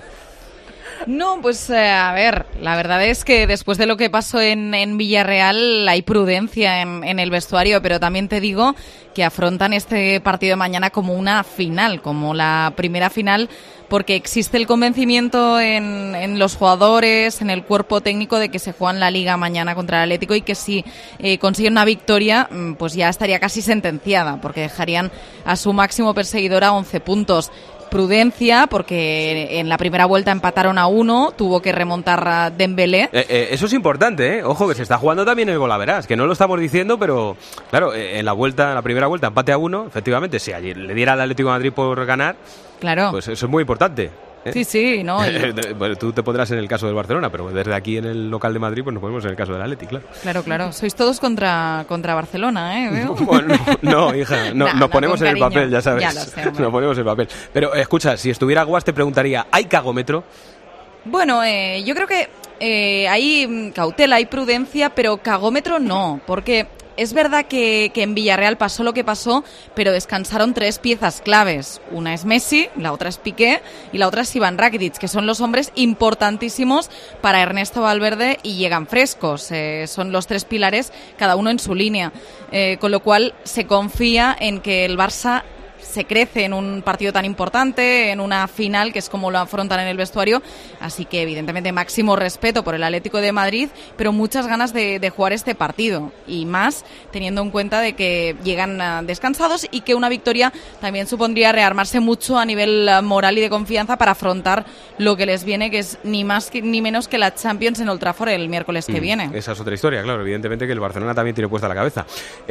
No, pues a ver, la verdad es que después de lo que pasó en Villarreal hay prudencia en el vestuario, pero también te digo que afrontan este partido de mañana como una final, como la primera final, porque existe el convencimiento en los jugadores, en el cuerpo técnico, de que se juegan la Liga mañana contra el Atlético y que si consiguen una victoria, pues ya estaría casi sentenciada, porque dejarían a su máximo perseguidor a 11 puntos. Prudencia, porque en la primera vuelta empataron a 1, tuvo que remontar a Dembélé. Eso es importante, Ojo, que se está jugando también el golaveras, que no lo estamos diciendo, pero claro, en la primera vuelta empate a 1, efectivamente, si ayer le diera al Atlético de Madrid por ganar, claro, pues eso es muy importante. Sí, no. Bueno, tú te pondrás en el caso del Barcelona, pero desde aquí en el local de Madrid pues nos ponemos en el caso del Atleti, claro. Claro. Sois todos contra Barcelona, ¿Veo? Bueno, no, hija, nos ponemos en el papel, ya sabes. Ya lo sé, nos ponemos en el papel. Pero escucha, si estuviera Guas te preguntaría, ¿hay cagómetro? Bueno, yo creo que hay cautela, hay prudencia, pero cagómetro no, porque es verdad que en Villarreal pasó lo que pasó, pero descansaron 3 piezas claves. Una es Messi, la otra es Piqué y la otra es Iván Rakitic, que son los hombres importantísimos para Ernesto Valverde y llegan frescos. Son los 3 pilares, cada uno en su línea. Con lo cual se confía en que el Barça se crece en un partido tan importante, en una final, que es como lo afrontan en el vestuario. Así que, evidentemente, máximo respeto por el Atlético de Madrid, pero muchas ganas de jugar este partido. Y más teniendo en cuenta de que llegan descansados y que una victoria también supondría rearmarse mucho a nivel moral y de confianza para afrontar lo que les viene, que es ni más ni menos que la Champions en Old Trafford el miércoles que viene. Esa es otra historia, claro. Evidentemente que el Barcelona también tiene puesta la cabeza.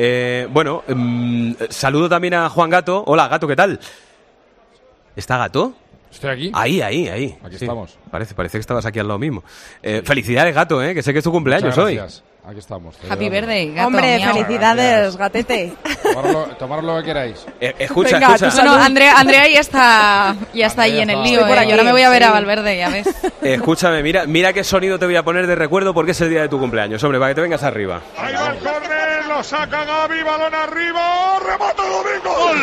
Saludo también a Juan Gato. Hola, Gato, ¿qué tal? ¿Está Gato? Estoy aquí. Ahí. Aquí sí, estamos. Parece que estabas aquí al lado mismo. Felicidades, Gato, que sé que es tu cumpleaños hoy. Aquí estamos. Happy birthday, Gato. Hombre, felicidades, gatete. Tomarlo lo que queráis. Escucha. Bueno, Andrea ya está ahí en el lío. Yo ahora me voy a ver a Valverde, ya ves. Escúchame, mira qué sonido te voy a poner de recuerdo porque es el día de tu cumpleaños, hombre, para que te vengas arriba. Ahí va el córner, lo saca Gavi, balón arriba, remata Domingo. ¡Gol!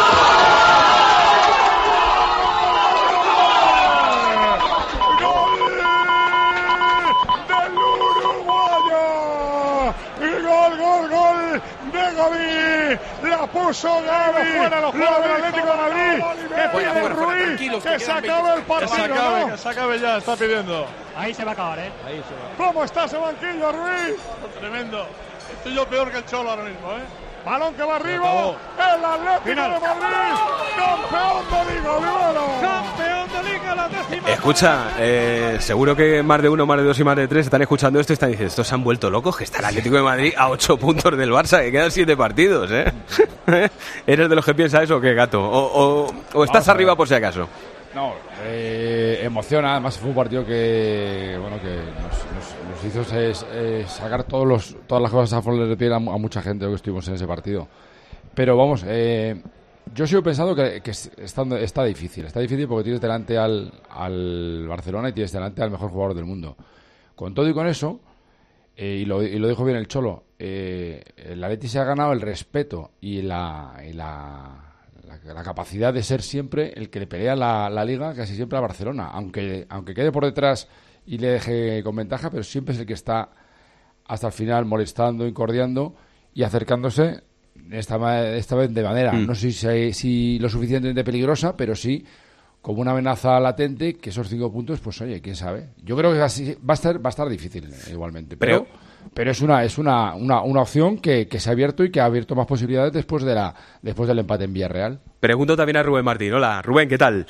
La puso Gavi, fuera los jugadores del Atlético de Madrid, que pide Ruiz, que se acabe el partido, que se acabe ya, está pidiendo. Ahí se va a acabar, Ahí se va. ¿Cómo está ese banquillo, Ruiz? Tremendo. Estoy yo peor que el Cholo ahora mismo, Balón que va arriba, el Atlético de Madrid, campeón de Liga, campeón de Liga, la 10ª. Escucha, seguro que más de uno, más de dos y más de tres están escuchando esto y están diciendo, estos se han vuelto locos, que está el Atlético de Madrid a 8 puntos del Barça, que quedan 7 partidos, ¿Eres de los que piensa eso o qué, Gato? ¿O estás arriba por si acaso? No, emociona, además fue un partido que nos hizo sacar todas las cosas a flor de piel a mucha gente que estuvimos en ese partido. Pero vamos, yo sigo pensando que está difícil porque tienes delante al Barcelona y tienes delante al mejor jugador del mundo. Con todo y con eso, y lo dijo bien el Cholo, el Atleti se ha ganado el respeto y la capacidad de ser siempre el que le pelea la Liga casi siempre a Barcelona, aunque quede por detrás y le deje con ventaja, pero siempre es el que está hasta el final molestando, incordiando y acercándose esta vez de manera, no sé si lo suficientemente peligrosa, pero sí como una amenaza latente, que esos 5 puntos, pues oye, quién sabe. Yo creo que así va a estar difícil igualmente, pero es una opción que se ha abierto y que ha abierto más posibilidades después del empate en Villarreal. Pregunto también a Rubén Martín. Hola, Rubén, ¿qué tal?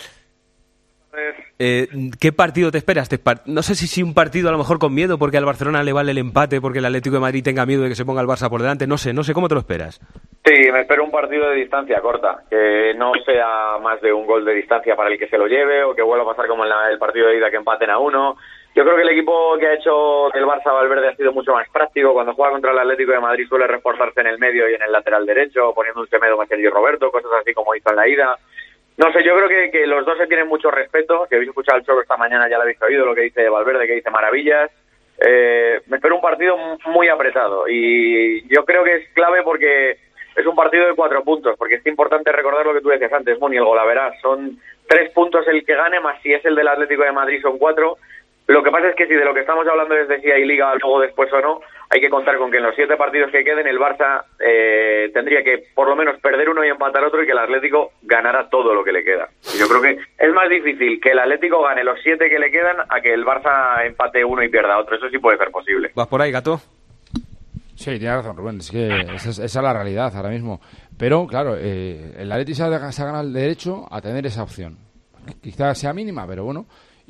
¿Qué partido te esperas? No sé si un partido a lo mejor con miedo porque al Barcelona le vale el empate, porque el Atlético de Madrid tenga miedo de que se ponga el Barça por delante, no sé cómo te lo esperas. Sí, me espero un partido de distancia corta, que no sea más de un gol de distancia para el que se lo lleve, o que vuelva a pasar como en el partido de ida, que empaten a 1. Yo creo que el equipo que ha hecho que el Barça Valverde ha sido mucho más práctico. Cuando juega contra el Atlético de Madrid suele reforzarse en el medio y en el lateral derecho, poniendo un Semedo más y Roberto, cosas así como hizo en la ida. No sé, yo creo que los dos se tienen mucho respeto, que habéis escuchado el Cholo esta mañana, ya lo habéis oído, lo que dice Valverde, que dice maravillas. Me espero un partido muy apretado y yo creo que es clave porque es un partido de 4 puntos, porque es importante recordar lo que tú decías antes, Moni, el golaveras. Son 3 puntos el que gane, más si es el del Atlético de Madrid son 4. Lo que pasa es que si de lo que estamos hablando es de si hay Liga luego después o no, hay que contar con que en los 7 partidos que queden el Barça tendría que por lo menos perder uno y empatar otro, y que el Atlético ganara todo lo que le queda. Yo creo que es más difícil que el Atlético gane los 7 que le quedan a que el Barça empate uno y pierda otro. Eso sí puede ser posible. ¿Vas por ahí, Gato? Sí, tiene razón, Rubén. Es que esa es la realidad ahora mismo. Pero, claro, el Atlético se ha ganado el derecho a tener esa opción. Quizás sea mínima, pero bueno.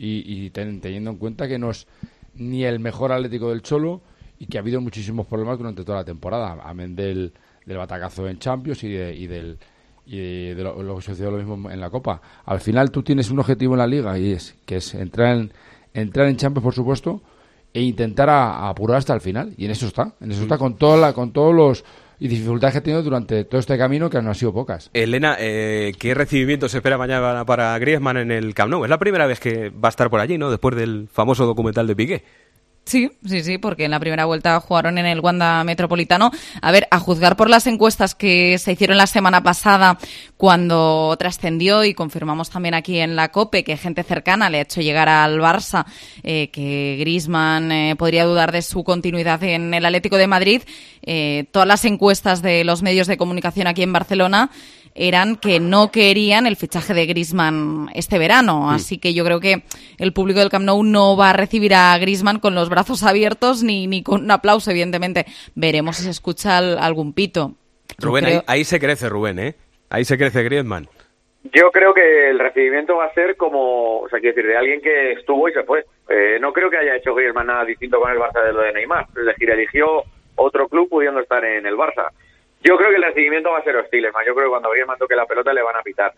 Y teniendo en cuenta que no es ni el mejor Atlético del Cholo y que ha habido muchísimos problemas durante toda la temporada, amén del batacazo en Champions y de lo que sucedió lo mismo en la Copa. Al final tú tienes un objetivo en la Liga y es entrar en Champions, por supuesto, e intentar apurar hasta el final, y en eso está con todos los y dificultades que ha tenido durante todo este camino, que no han sido pocas. Elena, ¿qué recibimiento se espera mañana para Griezmann en el Camp Nou? Es la primera vez que va a estar por allí, ¿no? Después del famoso documental de Piqué. Sí, porque en la primera vuelta jugaron en el Wanda Metropolitano. A ver, a juzgar por las encuestas que se hicieron la semana pasada cuando trascendió, y confirmamos también aquí en la COPE que gente cercana le ha hecho llegar al Barça que Griezmann podría dudar de su continuidad en el Atlético de Madrid. Todas las encuestas de los medios de comunicación aquí en Barcelona eran que no querían el fichaje de Griezmann este verano, así que yo creo que el público del Camp Nou no va a recibir a Griezmann con los brazos abiertos ni con un aplauso, evidentemente. Veremos si se escucha algún pito. Rubén, ahí se crece, Rubén, ¿eh? Ahí se crece Griezmann. Yo creo que el recibimiento va a ser como, o sea, quiero decir, de alguien que estuvo y se fue. No creo que haya hecho Griezmann nada distinto con el Barça de lo de Neymar. Es decir, eligió otro club pudiendo estar en el Barça. Yo creo que el recibimiento va a ser hostil, más. Yo creo que cuando Griezmann toque la pelota le van a pitar.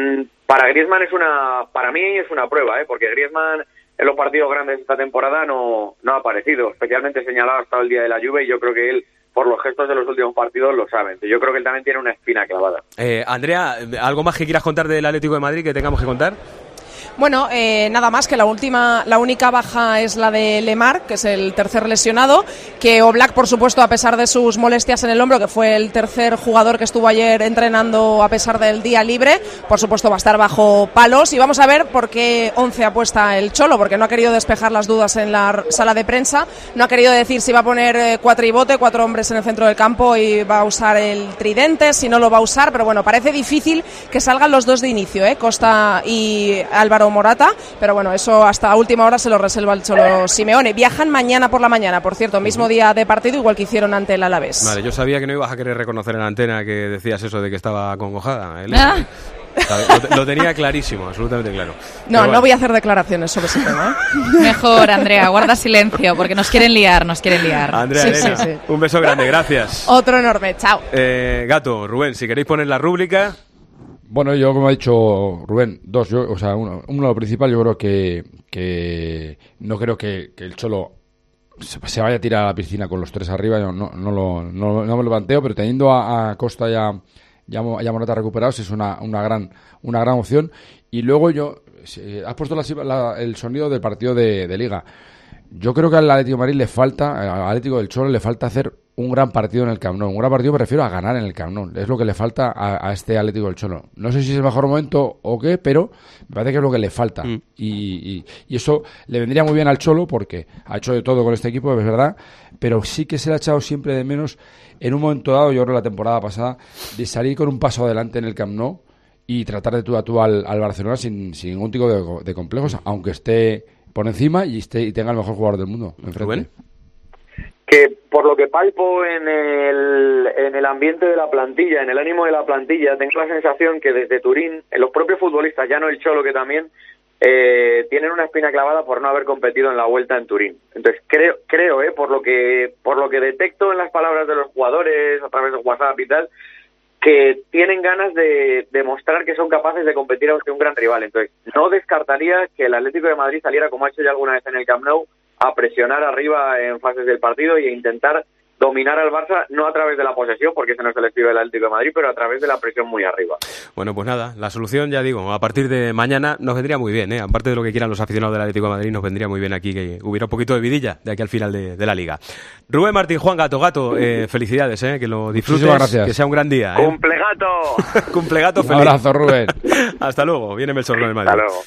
Para Griezmann para mí es una prueba, porque Griezmann en los partidos grandes de esta temporada no ha aparecido, especialmente señalado hasta el día de la Juve, y yo creo que él, por los gestos de los últimos partidos, lo sabe. Yo creo que él también tiene una espina clavada. Andrea, ¿algo más que quieras contar del Atlético de Madrid que tengamos que contar? Bueno, nada más, que la única baja es la de Lemar, que es el tercer lesionado, que Oblak, por supuesto, a pesar de sus molestias en el hombro, que fue el tercer jugador que estuvo ayer entrenando a pesar del día libre, por supuesto va a estar bajo palos, y vamos a ver por qué 11 apuesta el Cholo, porque no ha querido despejar las dudas en la sala de prensa, no ha querido decir si va a poner 4 hombres en el centro del campo y va a usar el tridente, si no lo va a usar, pero bueno, parece difícil que salgan los dos de inicio, Costa y Álvaro Morata, pero bueno, eso hasta última hora se lo reserva el Cholo Simeone. Viajan mañana por la mañana, por cierto, mismo día de partido, igual que hicieron ante el Alavés. Vale, yo sabía que no ibas a querer reconocer en la antena que decías eso de que estaba acongojada. Lo tenía clarísimo, absolutamente claro. No, bueno, no voy a hacer declaraciones sobre ese tema. Mejor, Andrea, guarda silencio, porque nos quieren liar. Andrea, sí, Elena, sí. Un beso grande, gracias. Otro enorme, chao. Gato, Rubén, si queréis poner la rúbrica... Bueno, yo, como ha dicho Rubén, uno lo principal, yo creo que no creo que el Cholo se vaya a tirar a la piscina con los 3 arriba, yo no me lo planteo, pero teniendo a Costa y a Morata recuperados es una gran opción. Y luego has puesto el sonido del partido de Liga. Yo creo que al Atlético de Madrid le falta, al Atlético del Cholo le falta hacer un gran partido en el Camp Nou. Un gran partido me refiero a ganar en el Camp Nou. Es lo que le falta a este Atlético del Cholo. No sé si es el mejor momento o qué, pero me parece que es lo que le falta. Y eso le vendría muy bien al Cholo porque ha hecho de todo con este equipo, es verdad, pero sí que se le ha echado siempre de menos en un momento dado, yo creo la temporada pasada, de salir con un paso adelante en el Camp Nou y tratar de tú a tú al Barcelona sin ningún tipo de complejos, aunque esté por encima y tenga el mejor jugador del mundo enfrente. Que por lo que palpo en el ambiente de la plantilla, en el ánimo de la plantilla, tengo la sensación que desde Turín, los propios futbolistas, ya no el Cholo, que también tienen una espina clavada por no haber competido en la Vuelta en Turín. Entonces creo por lo que detecto en las palabras de los jugadores a través de WhatsApp y tal, que tienen ganas de demostrar que son capaces de competir ante un gran rival. Entonces no descartaría que el Atlético de Madrid saliera, como ha hecho ya alguna vez en el Camp Nou, a presionar arriba en fases del partido y a intentar dominar al Barça, no a través de la posesión, porque ese no es el estilo del Atlético de Madrid, pero a través de la presión muy arriba. Bueno, pues nada, la solución, ya digo, a partir de mañana nos vendría muy bien, aparte de lo que quieran los aficionados del Atlético de Madrid, nos vendría muy bien aquí que hubiera un poquito de vidilla de aquí al final de la Liga. Rubén Martín, Juan Gato, felicidades, que lo disfrutes, que sea un gran día. ¡Cumplegato! ¡Cumplegato feliz! Un abrazo, Rubén. Hasta luego, viene Melchor con el Madrid. Hasta luego.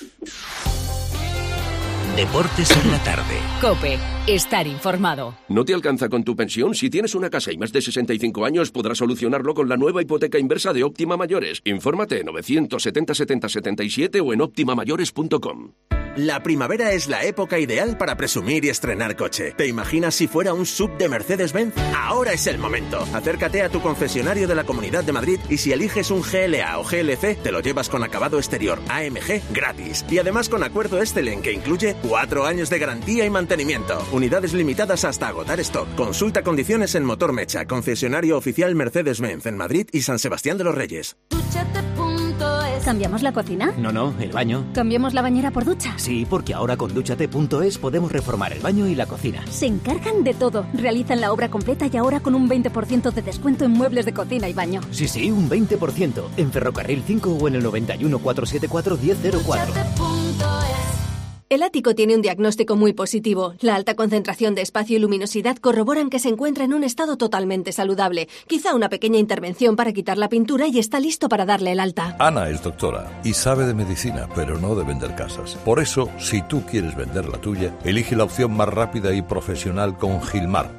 Deportes en la tarde. COPE. Estar informado. ¿No te alcanza con tu pensión? Si tienes una casa y más de 65 años, podrás solucionarlo con la nueva hipoteca inversa de Óptima Mayores. Infórmate en 970 70 77 o en optimamayores.com. La primavera es la época ideal para presumir y estrenar coche. ¿Te imaginas si fuera un SUV de Mercedes-Benz? Ahora es el momento. Acércate a tu concesionario de la Comunidad de Madrid y si eliges un GLA o GLC, te lo llevas con acabado exterior AMG gratis. Y además con acuerdo Excelen, que incluye 4 años de garantía y mantenimiento. Unidades limitadas hasta agotar stock. Consulta condiciones en Motor Mecha, concesionario oficial Mercedes-Benz en Madrid y San Sebastián de los Reyes. ¿Cambiamos la cocina? No, el baño. ¿Cambiamos la bañera por ducha? Sí, porque ahora con Dúchate.es podemos reformar el baño y la cocina. Se encargan de todo. Realizan la obra completa y ahora con un 20% de descuento en muebles de cocina y baño. Sí, un 20%. En Ferrocarril 5 o en el 91 474 1004. El ático tiene un diagnóstico muy positivo. La alta concentración de espacio y luminosidad corroboran que se encuentra en un estado totalmente saludable. Quizá una pequeña intervención para quitar la pintura y está listo para darle el alta. Ana es doctora y sabe de medicina, pero no de vender casas. Por eso, si tú quieres vender la tuya, elige la opción más rápida y profesional con Gilmar.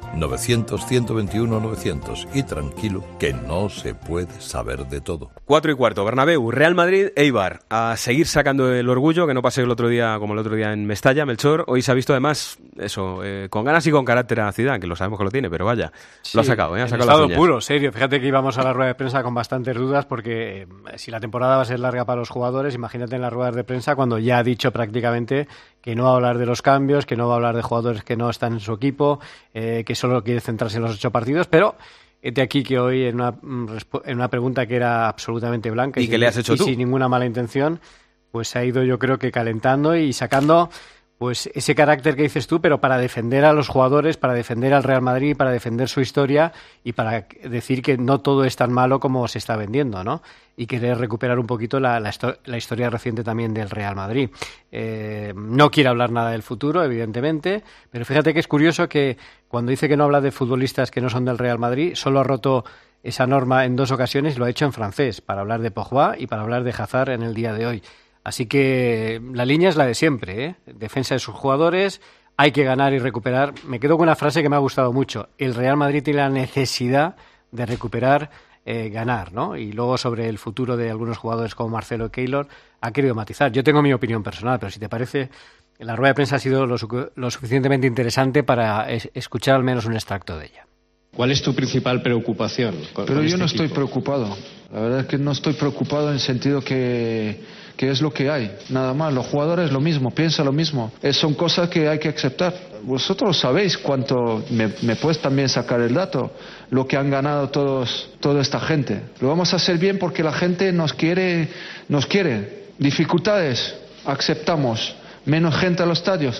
900-121-900. Y tranquilo, que no se puede saber de todo. 4:15, Bernabéu, Real Madrid, Eibar. A seguir sacando el orgullo, que no pasé el otro día como el otro día en Mestalla, Melchor. Hoy se ha visto además eso, con ganas y con carácter a Zidane, que lo sabemos que lo tiene, pero vaya, sí, lo ha sacado, ha sacado estado puro, serio. Fíjate que íbamos a la rueda de prensa con bastantes dudas porque si la temporada va a ser larga para los jugadores, imagínate en las ruedas de prensa cuando ya ha dicho prácticamente que no va a hablar de los cambios, que no va a hablar de jugadores que no están en su equipo, que solo quiere centrarse en los 8 partidos, pero de aquí que hoy en una pregunta que era absolutamente blanca y que le has hecho tú sin ninguna mala intención, pues se ha ido yo creo que calentando y sacando pues ese carácter que dices tú, pero para defender a los jugadores, para defender al Real Madrid, para defender su historia y para decir que no todo es tan malo como se está vendiendo, ¿no? Y querer recuperar un poquito la historia reciente también del Real Madrid. No quiere hablar nada del futuro, evidentemente, pero fíjate que es curioso que cuando dice que no habla de futbolistas que no son del Real Madrid, solo ha roto esa norma en 2 ocasiones y lo ha hecho en francés, para hablar de Pogba y para hablar de Hazard en el día de hoy. Así que la línea es la de siempre, defensa de sus jugadores, hay que ganar y recuperar. Me quedo con una frase que me ha gustado mucho. El Real Madrid tiene la necesidad de recuperar, ganar, ¿no? Y luego sobre el futuro de algunos jugadores como Marcelo y Keylor ha querido matizar. Yo tengo mi opinión personal, pero si te parece, la rueda de prensa ha sido lo suficientemente interesante para escuchar al menos un extracto de ella. ¿Cuál es tu principal preocupación? Pero yo no estoy preocupado. La verdad es que no estoy preocupado en el sentido que es lo que hay, nada más. Los jugadores lo mismo, piensan lo mismo. Son cosas que hay que aceptar. Vosotros sabéis cuánto, me puedes también sacar el dato, lo que han ganado toda esta gente. Lo vamos a hacer bien porque la gente nos quiere. Dificultades, aceptamos. Menos gente a los estadios,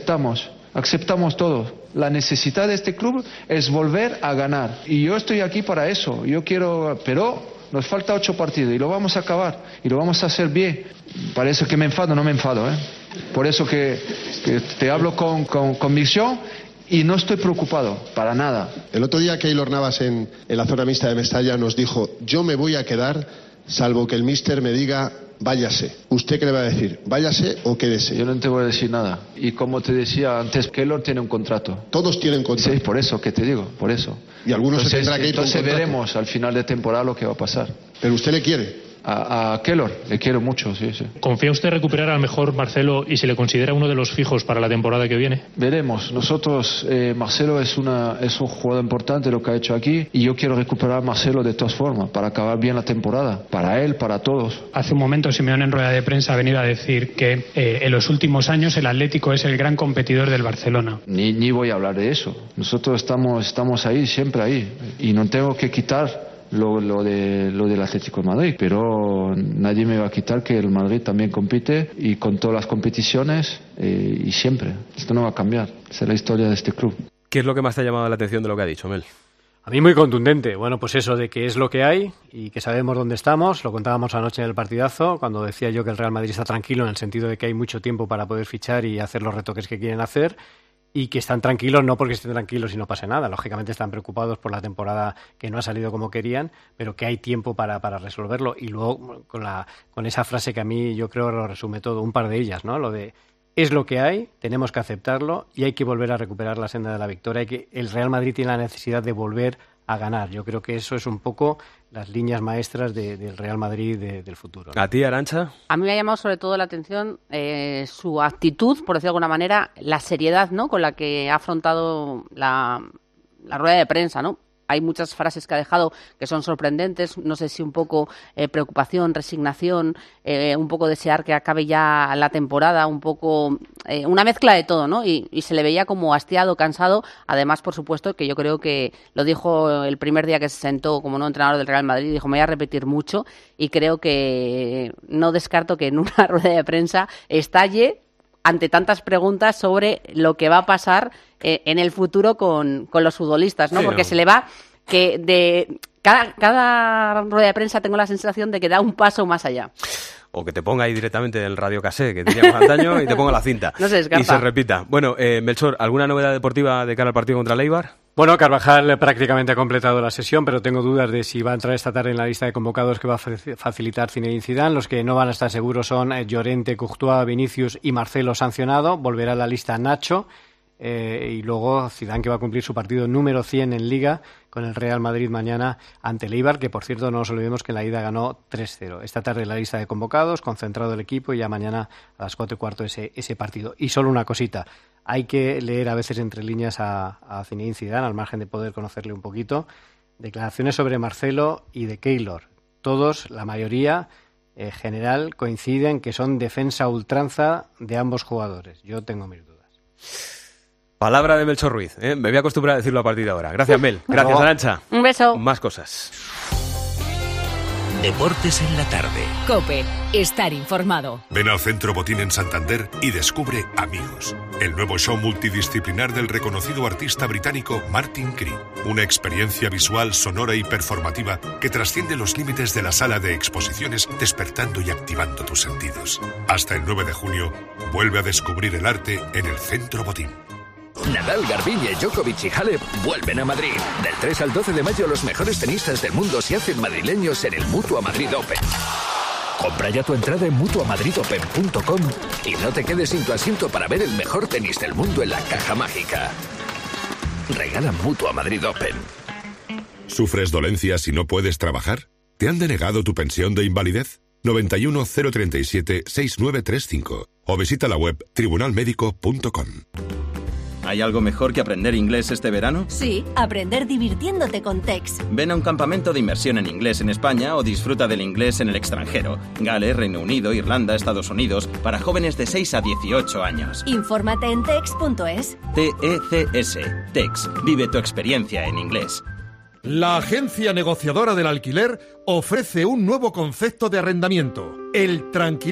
aceptamos todo. La necesidad de este club es volver a ganar. Y yo estoy aquí para eso. Yo quiero, pero nos falta 8 partidos y lo vamos a acabar y lo vamos a hacer bien. Parece que me enfado, no me enfado, Por eso que te hablo con convicción y no estoy preocupado, para nada. El otro día Keylor Navas en la zona mixta de Mestalla nos dijo: yo me voy a quedar salvo que el míster me diga váyase. ¿Usted qué le va a decir? ¿Váyase o quédese? Yo no te voy a decir nada. Y como te decía antes, Keylor tiene un contrato. Todos tienen contrato. Sí, por eso que te digo, por eso. Y algunos se tendrá que ir con entonces contrato. veremos al final de temporada lo que va a pasar. ¿Pero usted le quiere? A Keylor le quiero mucho, sí. ¿Confía usted recuperar al mejor Marcelo y se le considera uno de los fijos para la temporada que viene? Veremos. Nosotros, Marcelo es un jugador importante lo que ha hecho aquí y yo quiero recuperar a Marcelo de todas formas para acabar bien la temporada, para él, para todos. Hace un momento Simeone en rueda de prensa ha venido a decir que en los últimos años el Atlético es el gran competidor del Barcelona. Ni voy a hablar de eso. Nosotros estamos ahí, siempre ahí, y no tengo que quitar lo del Atlético de Madrid, pero nadie me va a quitar que el Madrid también compite y con todas las competiciones y siempre. Esto no va a cambiar, esa es la historia de este club. ¿Qué es lo que más te ha llamado la atención de lo que ha dicho, Mel? A mí muy contundente. Bueno, pues eso de que es lo que hay y que sabemos dónde estamos. Lo contábamos anoche en el partidazo, cuando decía yo que el Real Madrid está tranquilo en el sentido de que hay mucho tiempo para poder fichar y hacer los retoques que quieren hacer. Y que están tranquilos, no porque estén tranquilos y no pase nada. Lógicamente están preocupados por la temporada que no ha salido como querían, pero que hay tiempo para resolverlo. Y luego con esa frase que a mí yo creo lo resume todo, un par de ellas, ¿no? Lo de es lo que hay, tenemos que aceptarlo y hay que volver a recuperar la senda de la victoria. El Real Madrid tiene la necesidad de volver a ganar. Yo creo que eso es un poco las líneas maestras del Real Madrid del futuro, ¿no? ¿A ti, Arantxa? A mí me ha llamado sobre todo la atención su actitud, por decirlo de alguna manera, la seriedad, ¿no?, con la que ha afrontado la rueda de prensa, ¿no? Hay muchas frases que ha dejado que son sorprendentes, no sé si un poco preocupación, resignación, un poco desear que acabe ya la temporada, un poco una mezcla de todo, ¿no? Y se le veía como hastiado, cansado, además, por supuesto, que yo creo que lo dijo el primer día que se sentó como nuevo entrenador del Real Madrid, dijo, me voy a repetir mucho y creo que no descarto que en una rueda de prensa estalle ante tantas preguntas sobre lo que va a pasar en el futuro con los futbolistas, ¿no? Sí, porque se le va que de cada rueda de prensa tengo la sensación de que da un paso más allá. O que te ponga ahí directamente el radiocassette que teníamos antaño y te ponga la cinta. No se escapa. Y se repita. Bueno, Melchor, ¿alguna novedad deportiva de cara al partido contra el Eibar? Bueno, Carvajal prácticamente ha completado la sesión, pero tengo dudas de si va a entrar esta tarde en la lista de convocados que va a facilitar Zinedine Zidane. Los que no van a estar seguros son Llorente, Courtois, Vinicius y Marcelo sancionado. Volverá a la lista Nacho. Y luego Zidane, que va a cumplir su partido número 100 en Liga con el Real Madrid mañana ante el Eibar, que por cierto no nos olvidemos que en la ida ganó 3-0. Esta tarde la lista de convocados, concentrado el equipo y ya mañana a las 4:15 ese partido. Y solo una cosita, hay que leer a veces entre líneas a Zinedine Zidane, al margen de poder conocerle un poquito. Declaraciones sobre Marcelo y de Keylor. Todos, la mayoría general, coinciden que son defensa ultranza de ambos jugadores. Yo tengo mis dudas. Palabra de Melchor Ruiz, ¿eh? Me voy a acostumbrar a decirlo a partir de ahora. Gracias, Mel. Gracias, Arantxa. Un beso. Más cosas. Deportes en la tarde. COPE. Estar informado. Ven al Centro Botín en Santander y descubre Amigos, el nuevo show multidisciplinar del reconocido artista británico Martin Cree. Una experiencia visual, sonora y performativa que trasciende los límites de la sala de exposiciones, despertando y activando tus sentidos. Hasta el 9 de junio, vuelve a descubrir el arte en el Centro Botín. Nadal, Garbiñe, Djokovic y Halep vuelven a Madrid. Del 3 al 12 de mayo los mejores tenistas del mundo se hacen madrileños en el Mutua Madrid Open. Compra ya tu entrada en mutuamadridopen.com y no te quedes sin tu asiento para ver el mejor tenis del mundo en la caja mágica. Regala Mutua Madrid Open. ¿Sufres dolencias y no puedes trabajar? ¿Te han denegado tu pensión de invalidez? 91 037 6935 o visita la web tribunalmedico.com. ¿Hay algo mejor que aprender inglés este verano? Sí, aprender divirtiéndote con Tex. Ven a un campamento de inmersión en inglés en España o disfruta del inglés en el extranjero. Gales, Reino Unido, Irlanda, Estados Unidos, para jóvenes de 6 a 18 años. Infórmate en tex.es. TECS. Tex. Vive tu experiencia en inglés. La agencia negociadora del alquiler ofrece un nuevo concepto de arrendamiento, el tranquiler.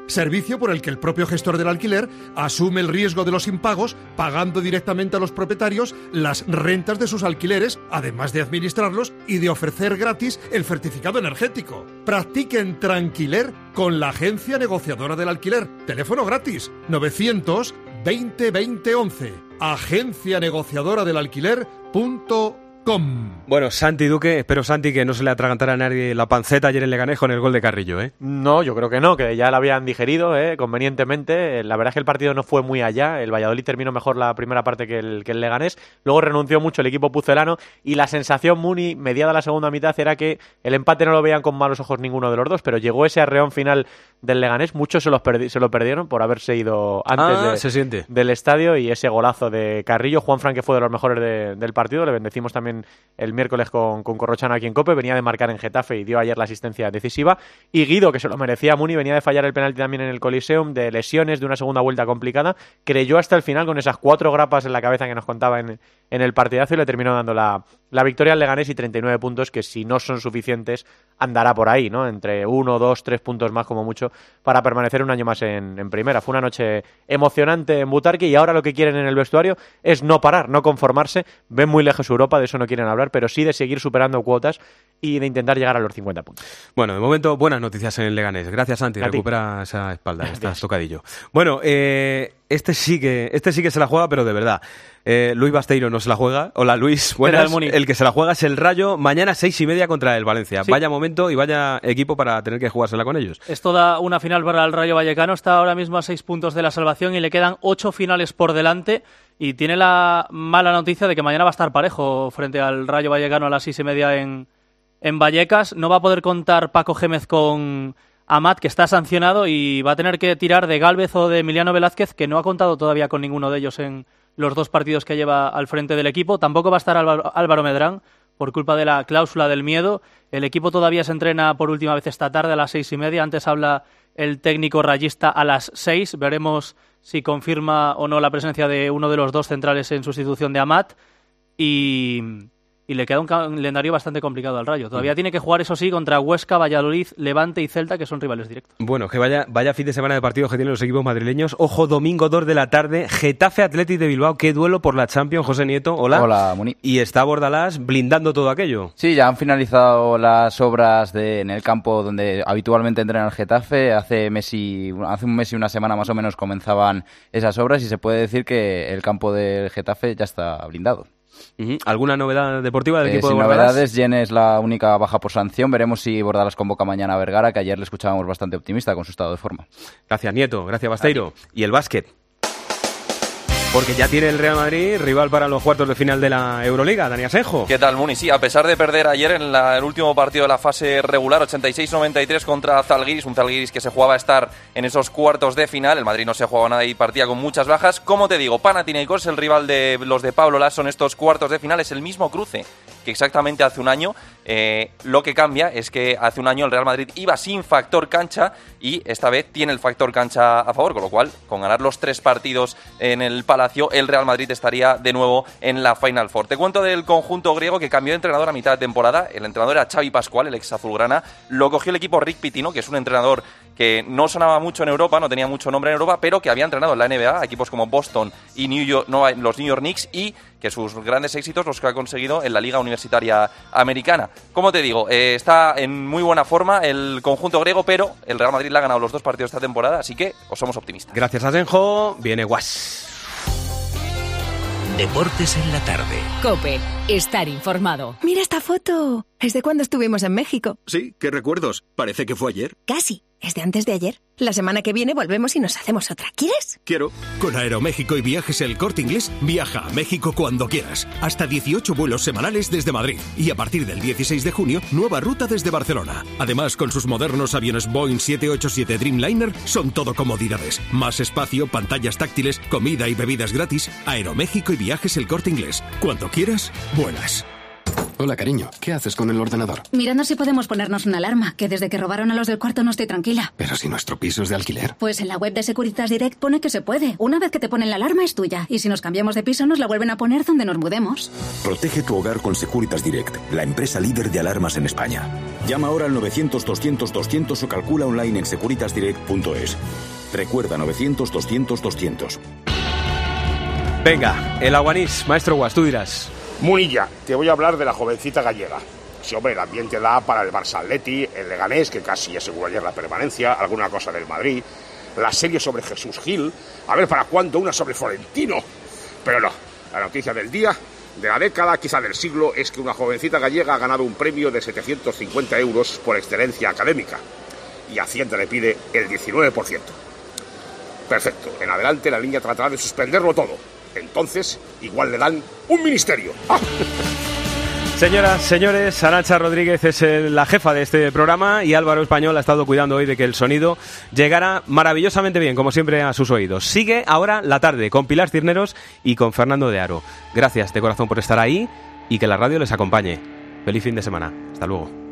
servicio por el que el propio gestor del alquiler asume el riesgo de los impagos, pagando directamente a los propietarios las rentas de sus alquileres, además de administrarlos y de ofrecer gratis el certificado energético. Practiquen Tranquiler con la agencia negociadora del alquiler. Teléfono gratis 900 20 20 11. Agencia negociadora del alquiler.com. Bueno, Santi Duque, espero, Santi, que no se le atragantara a nadie la panceta ayer en Leganés con el gol de Carrillo, ¿eh? No, yo creo que no, que ya la habían digerido convenientemente. La verdad es que el partido no fue muy allá. El Valladolid terminó mejor la primera parte que el Leganés. Luego renunció mucho el equipo pucelano y la sensación, Muni, mediada la segunda mitad, era que el empate no lo veían con malos ojos ninguno de los dos, pero llegó ese arreón final del Leganés. Muchos se lo perdieron por haberse ido antes del estadio, y ese golazo de Carrillo. Juanfran, que fue de los mejores del partido, le bendecimos también el miércoles con Corrochano aquí en COPE, venía de marcar en Getafe y dio ayer la asistencia decisiva. Y Guido, que se lo merecía, Muni, venía de fallar el penalti también en el Coliseum, de lesiones, de una segunda vuelta complicada, creyó hasta el final con esas 4 grapas en la cabeza que nos contaba en el partidazo, y le terminó dando la victoria al Leganés, y 39 puntos que, si no son suficientes, andará por ahí, ¿no? Entre 1, 2, 3 puntos más como mucho para permanecer un año más en primera. Fue una noche emocionante en Butarque, y ahora lo que quieren en el vestuario es no parar, no conformarse. Ven muy lejos Europa, de eso no quieren hablar, pero sí de seguir superando cuotas y de intentar llegar a los 50 puntos. Bueno, de momento, buenas noticias en el Leganés. Gracias, Santi. Recupera esa espalda, estás tocadillo. Bueno, este sí que se la juega, pero de verdad. Luis Basteiro no se la juega. Hola, Luis. Buenas. El que se la juega es el Rayo, mañana 6:30 contra el Valencia. Sí. Vaya momento y vaya equipo para tener que jugársela con ellos. Es toda una final para el Rayo Vallecano. Está ahora mismo a 6 puntos de la salvación y le quedan 8 finales por delante. Y tiene la mala noticia de que mañana va a estar parejo frente al Rayo Vallecano a las 6:30 en Vallecas. No va a poder contar Paco Gémez con Amat, que está sancionado, y va a tener que tirar de Gálvez o de Emiliano Velázquez, que no ha contado todavía con ninguno de ellos en los 2 partidos que lleva al frente del equipo. Tampoco va a estar Álvaro Medrán por culpa de la cláusula del miedo. El equipo todavía se entrena por última vez esta tarde a las 6:30. Antes habla el técnico rayista a las 6. Veremos si confirma o no la presencia de uno de los 2 centrales en sustitución de Amat. Y le queda un calendario bastante complicado al Rayo. Todavía tiene que jugar, eso sí, contra Huesca, Valladolid, Levante y Celta, que son rivales directos. Bueno, que vaya fin de semana de partidos que tienen los equipos madrileños. Ojo, domingo 2 de la tarde, Getafe Athletic de Bilbao. Qué duelo por la Champions, José Nieto. Hola. Hola, Muni. Y está Bordalás blindando todo aquello. Sí, ya han finalizado las obras en el campo donde habitualmente entrena el Getafe. Hace un mes y una semana más o menos comenzaban esas obras, y se puede decir que el campo del Getafe ya está blindado. ¿Alguna novedad deportiva del equipo de Sin Bordalás? novedades, Jen es la única baja por sanción. Veremos si Bordalás convoca mañana a Vergara, que ayer le escuchábamos bastante optimista con su estado de forma. Gracias, Nieto. Gracias, Basteiro. Y el básquet. Porque ya tiene el Real Madrid rival para los cuartos de final de la Euroliga, Dani Asenjo. ¿Qué tal, Muni? Sí, a pesar de perder ayer en el último partido de la fase regular, 86-93 contra Zalgiris, un Zalgiris que se jugaba a estar en esos cuartos de final. El Madrid no se jugaba nada y partía con muchas bajas. Como te digo, Panathinaikos, el rival de los de Pablo Laso en estos cuartos de final, es el mismo cruce que exactamente hace un año. Lo que cambia es que hace un año el Real Madrid iba sin factor cancha y esta vez tiene el factor cancha a favor, con lo cual, con ganar los 3 partidos en el Palacio, el Real Madrid estaría de nuevo en la Final Four. Te cuento del conjunto griego que cambió de entrenador a mitad de temporada. El entrenador era Xavi Pascual, el ex azulgrana. Lo cogió el equipo Rick Pitino, que es un entrenador que no sonaba mucho en Europa, no tenía mucho nombre en Europa, pero que había entrenado en la NBA, equipos como Boston y los New York Knicks, y que sus grandes éxitos los que ha conseguido en la Liga Universitaria Americana. Como te digo, está en muy buena forma el conjunto griego, pero el Real Madrid le ha ganado los 2 partidos esta temporada, así que os somos optimistas. Gracias, Asenjo. Viene Guas. Deportes en la tarde. COPE. Estar informado. Mira esta foto. Es de cuando estuvimos en México. Sí, qué recuerdos. Parece que fue ayer. Casi. Es de antes de ayer. La semana que viene volvemos y nos hacemos otra. ¿Quieres? Quiero. Con Aeroméxico y Viajes El Corte Inglés, viaja a México cuando quieras. Hasta 18 vuelos semanales desde Madrid. Y a partir del 16 de junio, nueva ruta desde Barcelona. Además, con sus modernos aviones Boeing 787 Dreamliner, son todo comodidades. Más espacio, pantallas táctiles, comida y bebidas gratis. Aeroméxico y Viajes El Corte Inglés. Cuando quieras, vuelas. Hola, cariño. ¿Qué haces con el ordenador? Mirando si podemos ponernos una alarma, que desde que robaron a los del cuarto no estoy tranquila. Pero si nuestro piso es de alquiler. Pues en la web de Securitas Direct pone que se puede. Una vez que te ponen la alarma es tuya. Y si nos cambiamos de piso nos la vuelven a poner donde nos mudemos. Protege tu hogar con Securitas Direct, la empresa líder de alarmas en España. Llama ahora al 900-200-200 o calcula online en securitasdirect.es. Recuerda, 900-200-200. Venga, el Aguanís, maestro Guas, tú dirás. Munilla, te voy a hablar de la jovencita gallega. Sí, hombre, el ambiente da para el Barça Atleti, el Leganés, que casi aseguró ayer la permanencia, alguna cosa del Madrid, la serie sobre Jesús Gil, a ver para cuándo una sobre Florentino. Pero no, la noticia del día, de la década, quizá del siglo, es que una jovencita gallega ha ganado un premio de 750 euros por excelencia académica. Y Hacienda le pide el 19%. Perfecto, en adelante la niña tratará de suspenderlo todo. Entonces, igual le dan un ministerio. ¡Ah! Señoras, señores, Arantxa Rodríguez es la jefa de este programa y Álvaro Español ha estado cuidando hoy de que el sonido llegara maravillosamente bien, como siempre, a sus oídos. Sigue ahora la tarde con Pilar Cisneros y con Fernando de Aro. Gracias de corazón por estar ahí y que la radio les acompañe. Feliz fin de semana. Hasta luego.